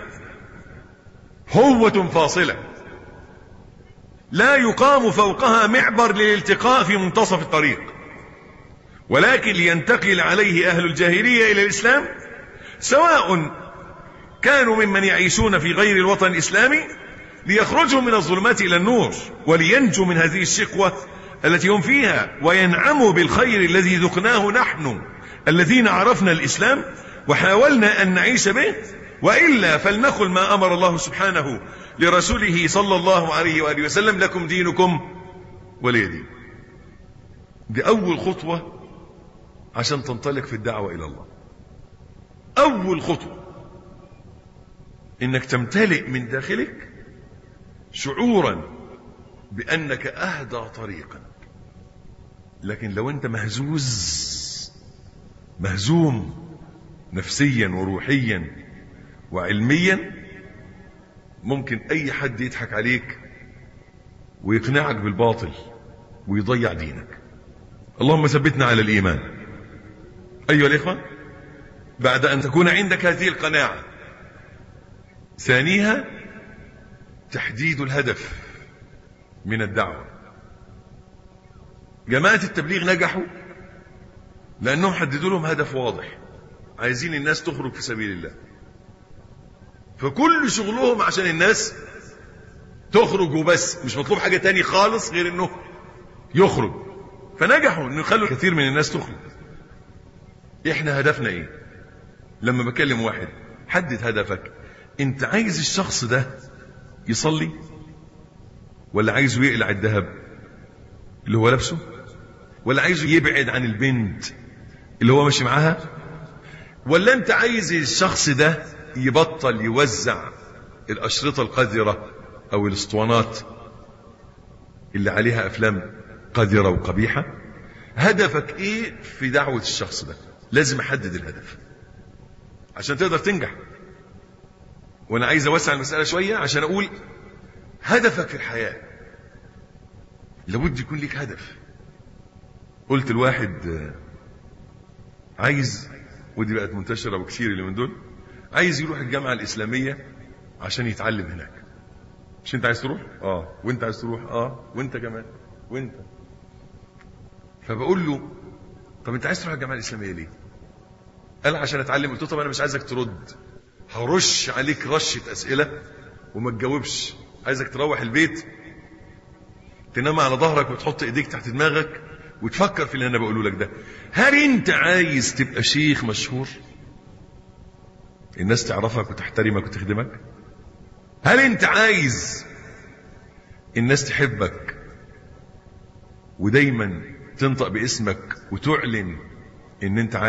هوة فاصلة لا يقام فوقها معبر للالتقاء في منتصف الطريق، ولكن لينتقل عليه أهل الجاهلية إلى الإسلام، سواء كانوا ممن يعيشون في غير الوطن الإسلامي، ليخرجوا من الظلمات إلى النور، ولينجوا من هذه الشقوة التي هم فيها، وينعموا بالخير الذي ذقناه نحن الذين عرفنا الإسلام وحاولنا أن نعيش به. وإلا فلنقل ما أمر الله سبحانه لرسوله صلى الله عليه وآله وسلم: لكم دينكم ولي دين. دي أول خطوة عشان تنطلق في الدعوة إلى الله. أول خطوة إنك تمتلئ من داخلك شعورا بأنك أهدى طريقا. لكن لو أنت مهزوم نفسيا وروحيا وعلميا، ممكن أي حد يضحك عليك ويقنعك بالباطل ويضيع دينك. اللهم ثبتنا على الإيمان. أيها الإخوة، بعد أن تكون عندك هذه القناعة، ثانيها تحديد الهدف من الدعوة. جماعة التبليغ نجحوا لأنهم حددوا لهم هدف واضح، عايزين الناس تخرج في سبيل الله، فكل شغلهم عشان الناس تخرج وبس، مش مطلوب حاجة تاني خالص غير انه يخرج. فنجحوا انه يخلوا كثير من الناس تخرج. احنا هدفنا ايه؟ لما بكلم واحد، حدد هدفك. انت عايز الشخص ده يصلي، ولا عايزه يقلع الذهب اللي هو لابسه، ولا عايزه يبعد عن البنت اللي هو ماشي معاها، ولا انت عايز الشخص ده يبطل يوزع الأشرطة القذرة أو الاسطوانات اللي عليها أفلام قذرة وقبيحة؟ هدفك إيه في دعوة الشخص ده؟ لازم أحدد الهدف عشان تقدر تنجح. وأنا عايز أوسع المسألة شوية عشان أقول هدفك في الحياة لابد يكون لك هدف. قلت الواحد عايز، ودي بقت منتشرة وكثير اللي من دول، عايز يروح الجامعة الإسلامية عشان يتعلم هناك. مش انت عايز تروح؟ وانت عايز تروح؟ وانت كمان، وانت. فبقول له طب انت عايز تروح الجامعة الإسلامية ليه؟ قال عشان اتعلم. قلت له طب انا مش عايزك ترد، هرش عليك رشة أسئلة وما تجاوبش. عايزك تروح البيت تنام على ظهرك وتحط ايديك تحت دماغك وتفكر في اللي انا بقوله لك ده. هل انت عايز تبقى شيخ مشهور الناس تعرفك وتحترمك وتخدمك؟ هل انت عايز الناس تحبك ودايما تنطق باسمك وتعلن ان انت عالم؟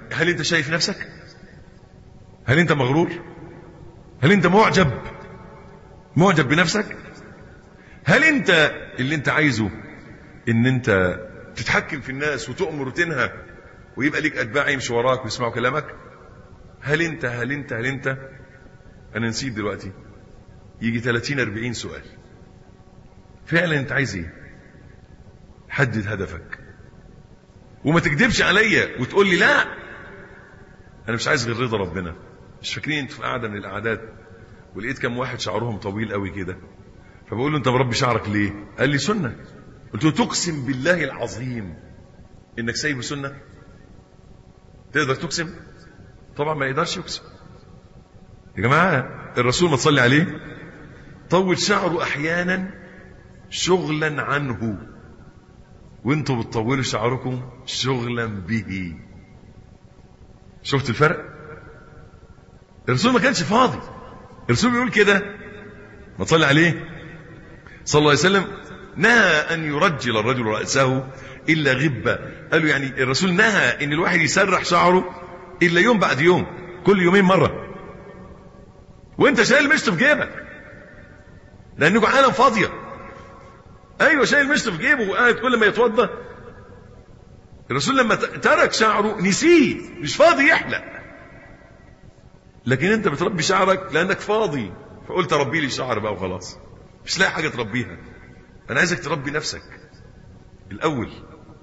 هل انت شايف نفسك؟ هل انت مغرور؟ هل انت معجب بنفسك؟ هل انت اللي انت عايزه ان انت تتحكم في الناس وتؤمر وتنهى ويبقى ليك اتباع يمشي وراك ويسمعوا كلامك؟ هل انت انا نسيت دلوقتي يجي 30-40 سؤال. فعلا انت عايز ايه؟ حدد هدفك وما تكذبش عليا وتقول لي لا انا مش عايز غير رضا ربنا. مش فاكرين انتوا في قاعده من القعدات ولقيت كم واحد شعرهم طويل قوي كده، فبقول له انت مربي شعرك ليه؟ قال لي سنه. قلت له تقسم بالله العظيم انك سايب سنه؟ تقدر تقسم؟ طبعا ما يقدرش يقسم. يا جماعه الرسول ما تصلي عليه طول شعره احيانا شغلا عنه، وانتوا بتطولوا شعركم شغلا به. شفت الفرق؟ الرسول ما كانش فاضي. الرسول بيقول كده ما تصلي عليه صلى الله عليه وسلم نهى ان يرجل الرجل رأسه الا غبة. قالوا يعني الرسول نهى ان الواحد يسرح شعره الا يوم بعد يوم، كل يومين مرة، وانت شايل مشط في جيبك لانكم عالم فاضية. ايوه شايل مشط في جيبه وقاعد كل ما يتوضى. الرسول لما ترك شعره نسيه، مش فاضي يحلق. لكن انت بتربي شعرك لانك فاضي، فقلت ربي لي شعر بقى وخلاص، مش لاقي حاجة تربيها. انا عايزك تربي نفسك الاول.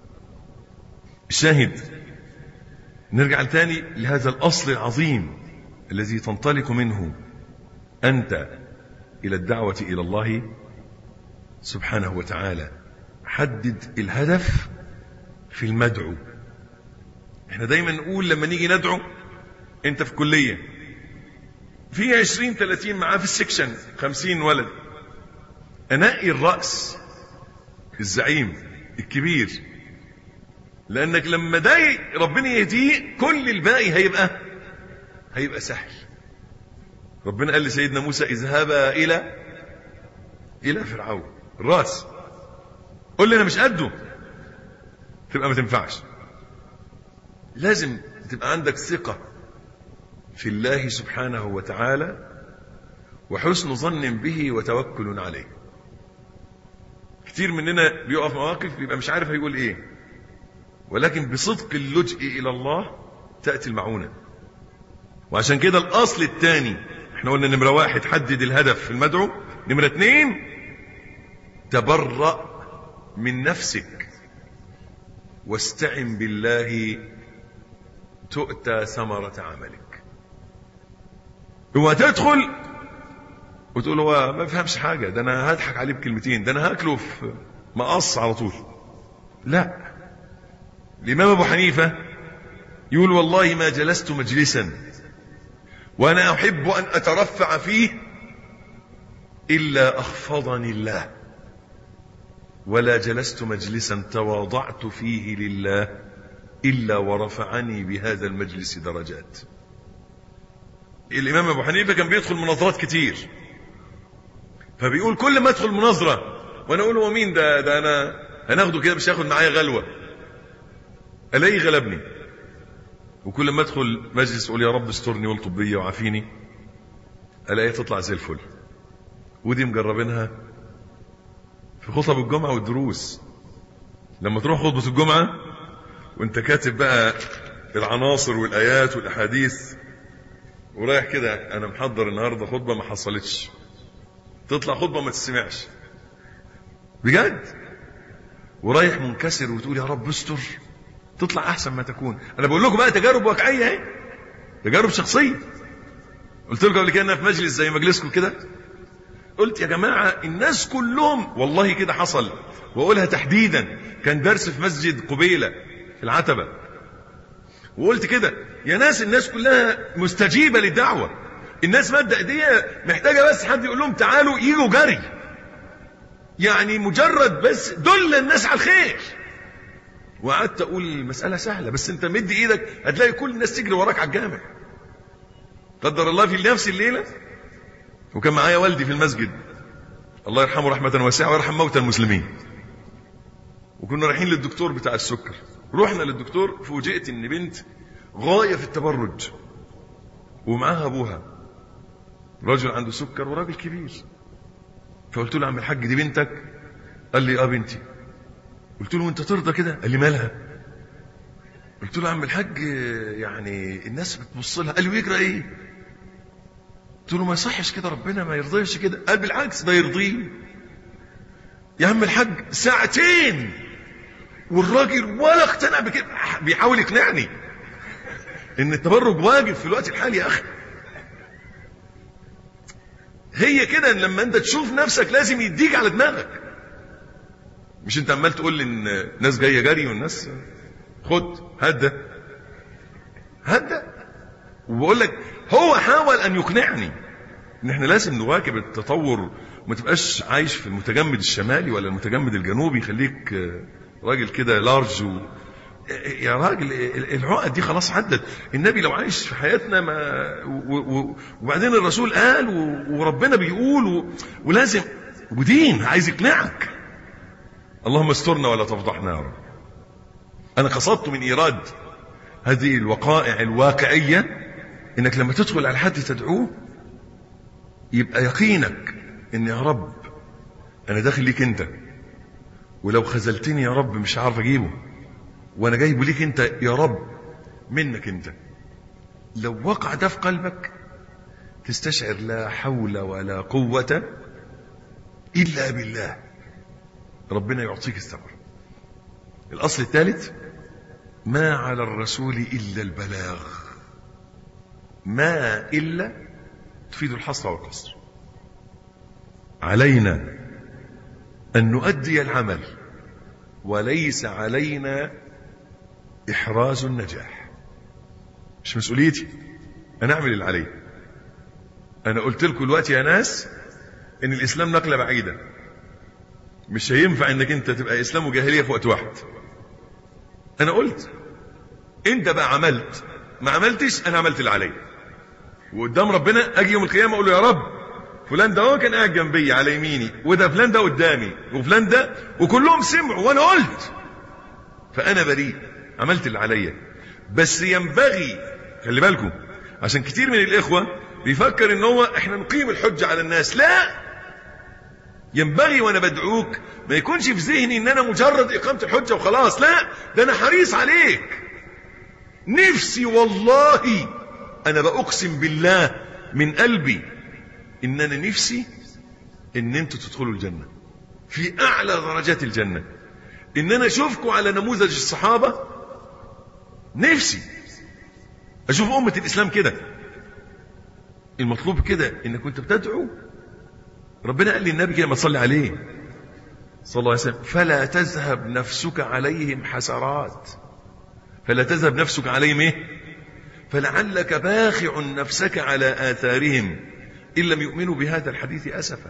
الشاهد نرجع تاني لهذا الاصل العظيم الذي تنطلق منه انت الى الدعوة الى الله سبحانه وتعالى. حدد الهدف في المدعو. احنا دايما نقول لما نيجي ندعو، انت في كلية في 20-30 معاه في السكشن 50 ولد، انقي الرأس الزعيم الكبير، لانك لما ده ربنا يهديه كل الباقي هيبقى سهل. ربنا قال لسيدنا موسى اذهبا الى فرعون. الراس قول لي انا مش قده، تبقى ما تنفعش. لازم تبقى عندك ثقة في الله سبحانه وتعالى وحسن ظن به وتوكل عليه. كتير مننا بيقف مواقف بيبقى مش عارف هيقول ايه، ولكن بصدق اللجئ الى الله تأتي المعونة. وعشان كده الاصل الثاني احنا قلنا نمرة 1 حدد الهدف في المدعو، نمرة 2 تبرأ من نفسك واستعن بالله تؤتى ثمرة عملك. هو تدخل وتقول هو ما بفهمش حاجة، ده انا هضحك عليه بكلمتين، ده انا هاكله في مقص على طول. لا، الامام ابو حنيفة يقول والله ما جلست مجلسا وانا احب ان اترفع فيه الا اخفضني الله، ولا جلست مجلسا تواضعت فيه لله الا ورفعني بهذا المجلس درجات. الامام ابو حنيفة كان بيدخل مناظرات كتير، فبيقول كل ما ادخل مناظرة وانا اقول هو مين ده انا هناخده كده مش هياخد معايا غلوة، الاقيه غلبني. وكل ما ادخل مجلس اقول يا رب استرني والطب بي وعافيني، الاقيه تطلع زي الفل. ودي مجربينها في خطب الجمعة والدروس. لما تروح خطبة الجمعة وانت كاتب بقى العناصر والايات والاحاديث ورايح كده انا محضر النهاردة خطبة ما حصلتش، تطلع خطبة ما تسمعش بجد، ورايح منكسر وتقول يا رب استر، تطلع احسن ما تكون. انا بقول لكم بقى تجارب واقعية اهي، تجارب شخصية. قلت لكم قبل كده انا في مجلس زي مجلسكم كده، قلت يا جماعة الناس كلهم والله كده حصل، واقولها تحديدا، كان درس في مسجد قبيلة في العتبة، وقلت كده يا ناس الناس كلها مستجيبة للدعوة، الناس مادة ايديها محتاجة بس حد يقول لهم تعالوا يجوا جري، يعني مجرد بس دل الناس على الخير. وقعدت اقول المسألة سهلة، بس انت مد ايدك هتلاقي كل الناس تجري وراك على الجامع. قدر الله في نفس الليلة وكان معايا والدي في المسجد الله يرحمه رحمة واسعة ويرحم موتى المسلمين، وكنا رايحين للدكتور بتاع السكر. رحنا للدكتور فوجئت ان بنت غاية في التبرج، ومعاها ابوها رجل عنده سكر وراجل كبير. فقلت له عم الحاج دي بنتك؟ قال لي بنتي. قلت له انت ترضى كده؟ قال لي مالها؟ قلت له عم الحاج يعني الناس بتبص لها. قال لي ويجرى ايه؟ قلت له ما يصحش كده، ربنا ما يرضيش كده. قال بالعكس ده يرضيه يا عم الحاج. ساعتين والراجل ولا اقتنع بكده، بيحاول يقنعني ان التبرج واجب في الوقت الحالي يا اخي. هي كده لما انت تشوف نفسك لازم يديك على دماغك. مش انت عمال تقول لي ان ناس جايه جري والناس خد هدى هدى. وبقول لك هو حاول ان يقنعني ان احنا لازم نواكب التطور، وما تبقاش عايش في المتجمد الشمالي ولا المتجمد الجنوبي. خليك راجل كده لارج يا راجل العقد دي خلاص عدت. النبي لو عايش في حياتنا ما وبعدين الرسول قال وربنا بيقول ولازم، ودين عايز يقنعك. اللهم استرنا ولا تفضحنا يا رب. انا قصدت من ايراد هذه الوقائع الواقعية انك لما تدخل على حد تدعوه يبقى يقينك ان يا رب انا داخل ليك انت، ولو خذلتني يا رب مش عارف اجيبه، وانا جايبه ليك انت يا رب منك انت. لو وقع ده في قلبك تستشعر لا حول ولا قوة الا بالله، ربنا يعطيك الثمر. الاصل الثالث ما على الرسول الا البلاغ. ما الا تفيد الحصر والقصر. علينا ان نؤدي العمل وليس علينا احراز النجاح. مش مسؤوليتي انا اعمل اللي علي. انا قلت لكم دلوقتي يا ناس ان الاسلام نقله بعيده، مش هينفع انك انت تبقى اسلام وجاهليه في وقت واحد. انا قلت انت بقى عملت ما عملتش، انا عملت اللي علي. وقدام ربنا اجي يوم القيامه اقول له يا رب فلان ده هو كان قاعد جنبي على يميني، وده فلان ده قدامي، وفلان ده، وكلهم سمعوا وانا قلت، فانا بريء عملت اللي عليا. بس ينبغي خلي بالكم، عشان كتير من الاخوه بيفكر ان هو احنا نقيم الحجه على الناس. لا، ينبغي وانا بدعوك ما يكونش في ذهني ان انا مجرد اقامه الحجه وخلاص. لا، ده انا حريص عليك. نفسي والله انا بأقسم بالله من قلبي ان انا نفسي ان انتوا تدخلوا الجنه في اعلى درجات الجنه، ان انا اشوفكم على نموذج الصحابه. نفسي اشوف امه الاسلام كده. المطلوب كده انك كنت بتدعو، ربنا قال للنبي كده ما تصلي عليه صلى الله عليه وسلم فلا تذهب نفسك عليهم حسرات. فلا تذهب نفسك عليهم ايه؟ فلعلك باخع نفسك على آثارهم إن لم يؤمنوا بهذا الحديث أسفا.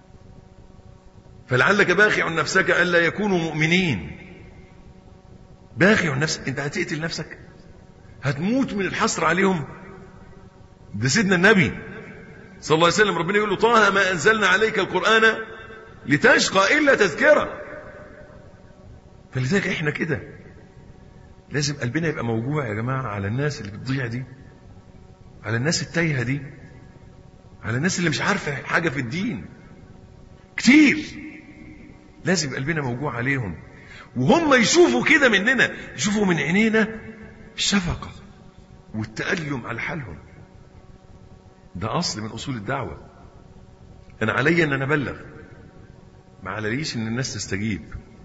فلعلك باخع نفسك ألا يكونوا مؤمنين. باخع نفسك، انت هتقتل نفسك، هتموت من الحسر عليهم. ده سيدنا النبي صلى الله عليه وسلم ربنا يقول له طه ما أنزلنا عليك القرآن لتشقى إلا تذكرة. فلذلك احنا كده لازم قلبنا يبقى موجوع يا جماعة على الناس اللي بتضيع دي، على الناس التايهة دي، على الناس اللي مش عارفة حاجة في الدين كتير. لازم قلبنا موجوع عليهم، وهم يشوفوا كده مننا، يشوفوا من عينينا الشفقة والتألم على حالهم. ده أصل من أصول الدعوة. أنا علي أن أنا أبلغ، ما عليش أن الناس تستجيب،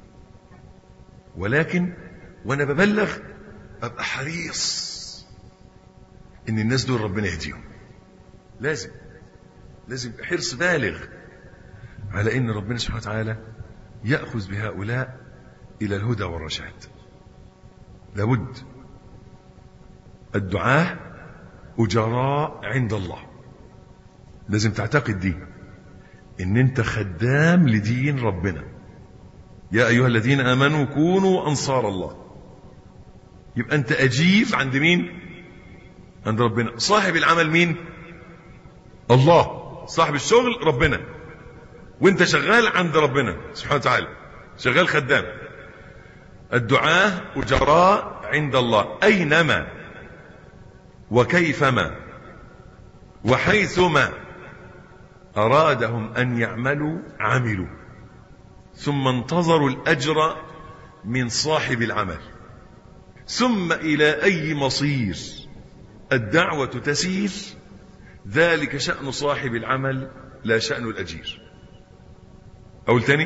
ولكن وأنا ببلغ أبقى حريص أن الناس دول ربنا يهديهم. لازم حرص بالغ على أن ربنا سبحانه وتعالى يأخذ بهؤلاء إلى الهدى والرشاد. لابد. الدعاة أجراء عند الله. لازم تعتقد دي، ان انت خدام لدين ربنا. يا ايها الذين امنوا كونوا انصار الله. يبقى انت اجير عند مين؟ عند ربنا. صاحب العمل مين؟ الله. صاحب الشغل ربنا، وانت شغال عند ربنا سبحانه وتعالى، شغال خدام. الدعاة أجراء عند الله. أينما وكيفما وحيثما أرادهم أن يعملوا عملوا، ثم انتظروا الأجر من صاحب العمل، ثم إلى أي مصير الدعوة تسير، ذلك شأن صاحب العمل لا شأن الأجير. أقول تاني؟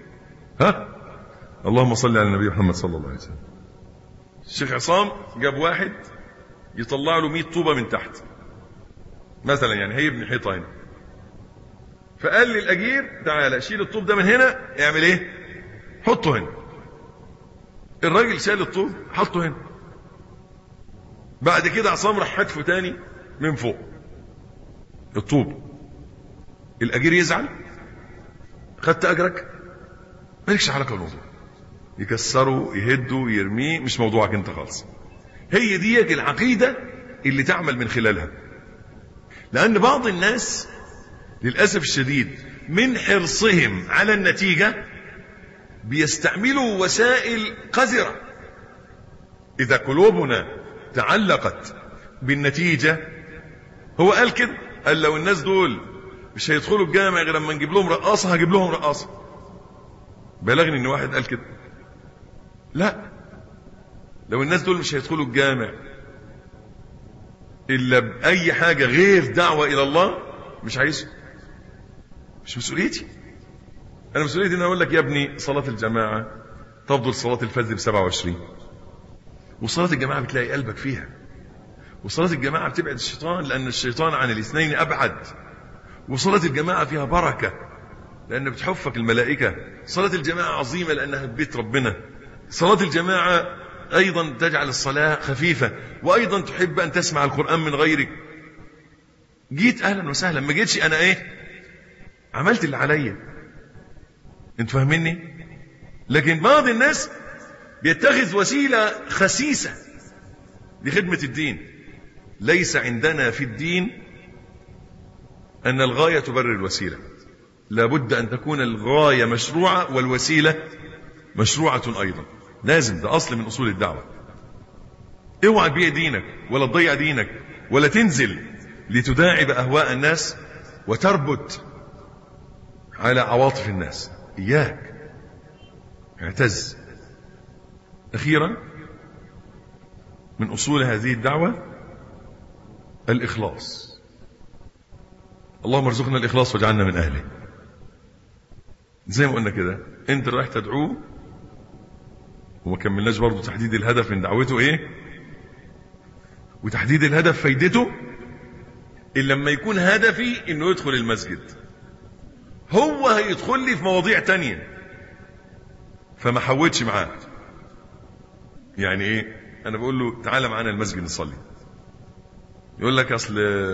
اللهم صل على النبي محمد صلى الله عليه وسلم. الشيخ عصام جاب واحد يطلع له 100 طوبة من تحت مثلا، يعني هيبني حيطة هنا، فقال لي الأجير تعالى شيل الطوب ده من هنا، اعمل ايه؟ حطه هنا. الراجل شال الطوب حطه هنا. بعد كده عصام راح حدفه تاني من فوق الطوب. الأجير يزعل؟ خدت أجرك، مالكش علاقة بالموضوع. يكسره يهده يرميه، مش موضوعك انت خالص. هي دي العقيدة اللي تعمل من خلالها. لأن بعض الناس للأسف الشديد من حرصهم على النتيجة بيستعملوا وسائل قذرة. إذا قلوبنا تعلقت بالنتيجة، هو قال كده، قال لو الناس دول مش هيدخلوا الجامع غير لما نجيب لهم رقاصة هجيب لهم رقاصة. بلغني ان واحد قال كده. لا، لو الناس دول مش هيدخلوا الجامع الا باي حاجة غير دعوة الى الله، مش عايزه. مش مسؤوليتي. انا مسؤوليتي ان اقول لك يا ابني صلاة الجماعة تفضل صلاة الفجر ب27، وصلاة الجماعة بتلاقي قلبك فيها، وصلاة الجماعة بتبعد الشيطان لان الشيطان عن الاثنين ابعد، وصلاة الجماعة فيها بركة لأن بتحفك الملائكة. صلاة الجماعة عظيمة لأنها بيت ربنا. صلاة الجماعة أيضا تجعل الصلاة خفيفة، وأيضا تحب أن تسمع القرآن من غيرك. جيت أهلا وسهلا، ما جيتش أنا عملت اللي عليا. أنتوا فاهميني؟ لكن بعض الناس بيتخذ وسيلة خسيسة لخدمة الدين. ليس عندنا في الدين أن الغاية تبرر الوسيلة، لابد أن تكون الغاية مشروعة والوسيلة مشروعة أيضا. لازم، ده أصل من أصول الدعوة. اوعى تبيع دينك ولا تضيع دينك ولا تنزل لتداعب أهواء الناس وتربط على عواطف الناس. إياك، اعتز. أخيرا من أصول هذه الدعوة الإخلاص. اللهم ارزقنا الإخلاص واجعلنا من أهله. زي ما قلنا كده، انت رايح تدعوه وما كملناش برضو تحديد الهدف من دعوته ايه، وتحديد الهدف فايدته إلا لما يكون هدفي انه يدخل المسجد. هو هيدخل لي في مواضيع تانية فما حوتش معاه. يعني ايه؟ انا بقول له تعالى معانا المسجد نصلي، يقول لك اصل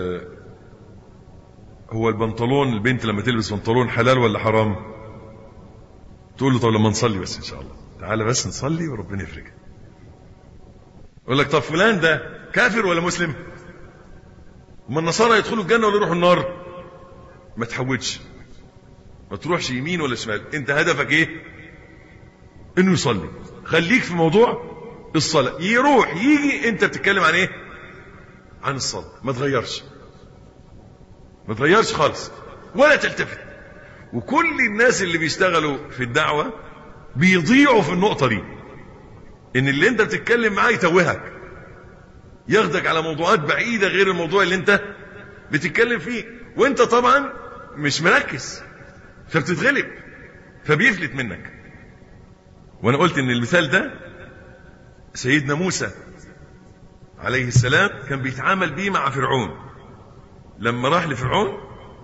هو البنطلون، البنت لما تلبس بنطلون حلال ولا حرام؟ تقول له طب لما نصلي بس ان شاء الله، تعالى بس نصلي وربنا يفرجها. يقول لك طب فلان ده كافر ولا مسلم؟ وما النصارى يدخلوا الجنة ولا يروحوا النار؟ ما تحوجش، ما تروحش يمين ولا شمال. انت هدفك ايه؟ انه يصلي. خليك في موضوع الصلاة. يروح يجي انت بتتكلم عن ايه؟ عن الصلاة. ما تغيرش، ما تغيرش خالص ولا تلتفت. وكل الناس اللي بيشتغلوا في الدعوة بيضيعوا في النقطة دي، ان اللي انت بتتكلم معاه يتوهك، ياخدك على موضوعات بعيدة غير الموضوع اللي انت بتتكلم فيه، وانت طبعا مش مركز فبتتغلب فبيفلت منك. وانا قلت ان المثال ده سيدنا موسى عليه السلام كان بيتعامل بيه مع فرعون لما راح لفرعون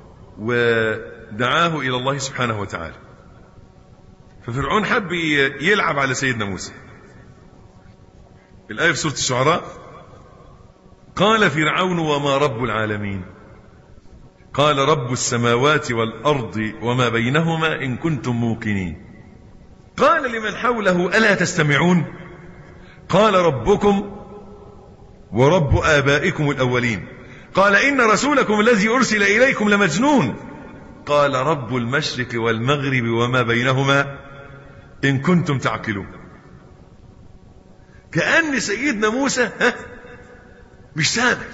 ودعاه الى الله سبحانه وتعالى. ففرعون حب يلعب على سيدنا موسى. الآية في سورة الشعراء: قال فرعون وما رب العالمين قال رب السماوات والأرض وما بينهما إن كنتم موقنين. قال لمن حوله ألا تستمعون قال ربكم ورب آبائكم الأولين قال إن رسولكم الذي أرسل إليكم لمجنون قال رب المشرق والمغرب وما بينهما إن كنتم تعقلون. كأن سيدنا موسى مش سامع.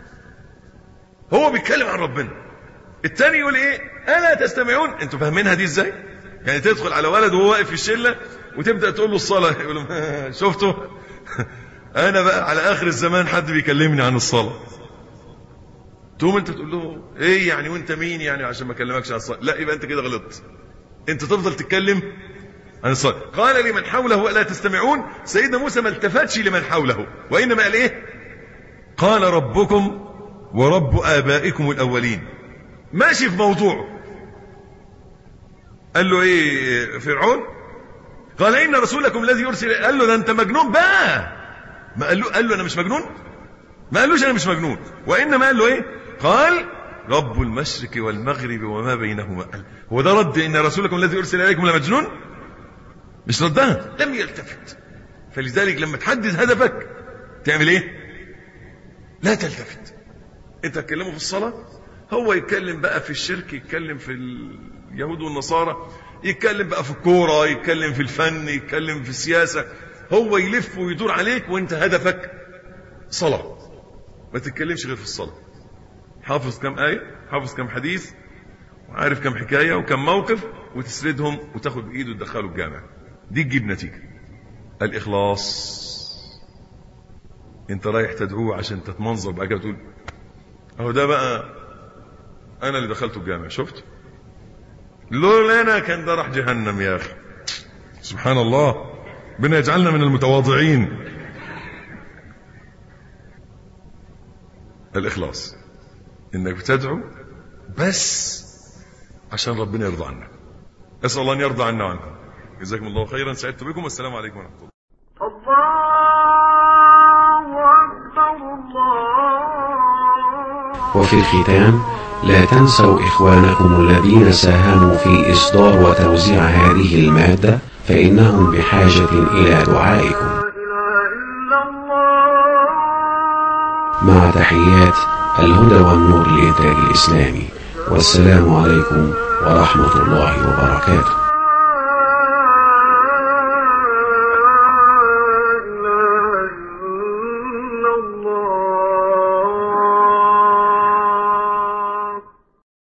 هو بيتكلم عن ربنا، التاني يقول ايه؟ الا تستمعون. انتوا فاهمينها دي ازاي؟ يعني تدخل على ولد وهو واقف في الشله وتبدا تقول له الصلاه، يقول له شفتوا انا بقى على اخر الزمان حد بيكلمني عن الصلاه. تقوم انت تقول له ايه يعني وانت مين يعني عشان ما اكلمكش عن الصلاه؟ لا، يبقى انت كده غلطت. انت تفضل تتكلم عن الصلاه. قال لمن حوله الا تستمعون. سيدنا موسى ما التفتش لمن حوله، وانما قال ايه؟ قال ربكم ورب آبائكم الأولين. ماشي في موضوعه. قال له ايه فرعون؟ قال إن رسولكم الذي يرسل. قال له ده انت مجنون بقى. ما قال له انا مش مجنون؟ ما قالوش انا مش مجنون، وانما قال له ايه؟ قال رب المشرق والمغرب وما بينهما. هو ده رد ان رسولكم الذي يرسل اليكم لمجنون؟ مش ردها، لم يلتفت. فلذلك لما تحدد هدفك تعمل ايه؟ لا تلتفت. انت تكلمه في الصلاة، هو يتكلم بقى في الشرك، يتكلم في اليهود والنصارى، يتكلم بقى في الكورة، يتكلم في الفن، يتكلم في السياسة. هو يلف ويدور عليك وانت هدفك صلاة. ما تتكلمش غير في الصلاة. حافظ كم آية، حافظ كم حديث، وعارف كم حكاية وكم موقف، وتسردهم وتاخد بإيده وتدخله الجامع. دي تجيب نتيجة. الإخلاص. انت رايح تدعوه عشان تتمنظر بقى كده تقول اهو ده بقى انا اللي دخلته الجامع، شفت؟ لولا انا كان ده راح جهنم يا اخي. سبحان الله، ربنا يجعلنا من المتواضعين. الاخلاص انك بتدعو بس عشان ربنا يرضى عنك. اسال الله ان يرضى عنا وعنكم. جزاكم الله خيرا. سعدت بكم. والسلام عليكم ورحمه الله. وفي الختام لا تنسوا إخوانكم الذين ساهموا في إصدار وتوزيع هذه المادة، فإنهم بحاجة إلى دعائكم. مع تحيات الهدى والنور للإنتاج الإسلامي، والسلام عليكم ورحمة الله وبركاته.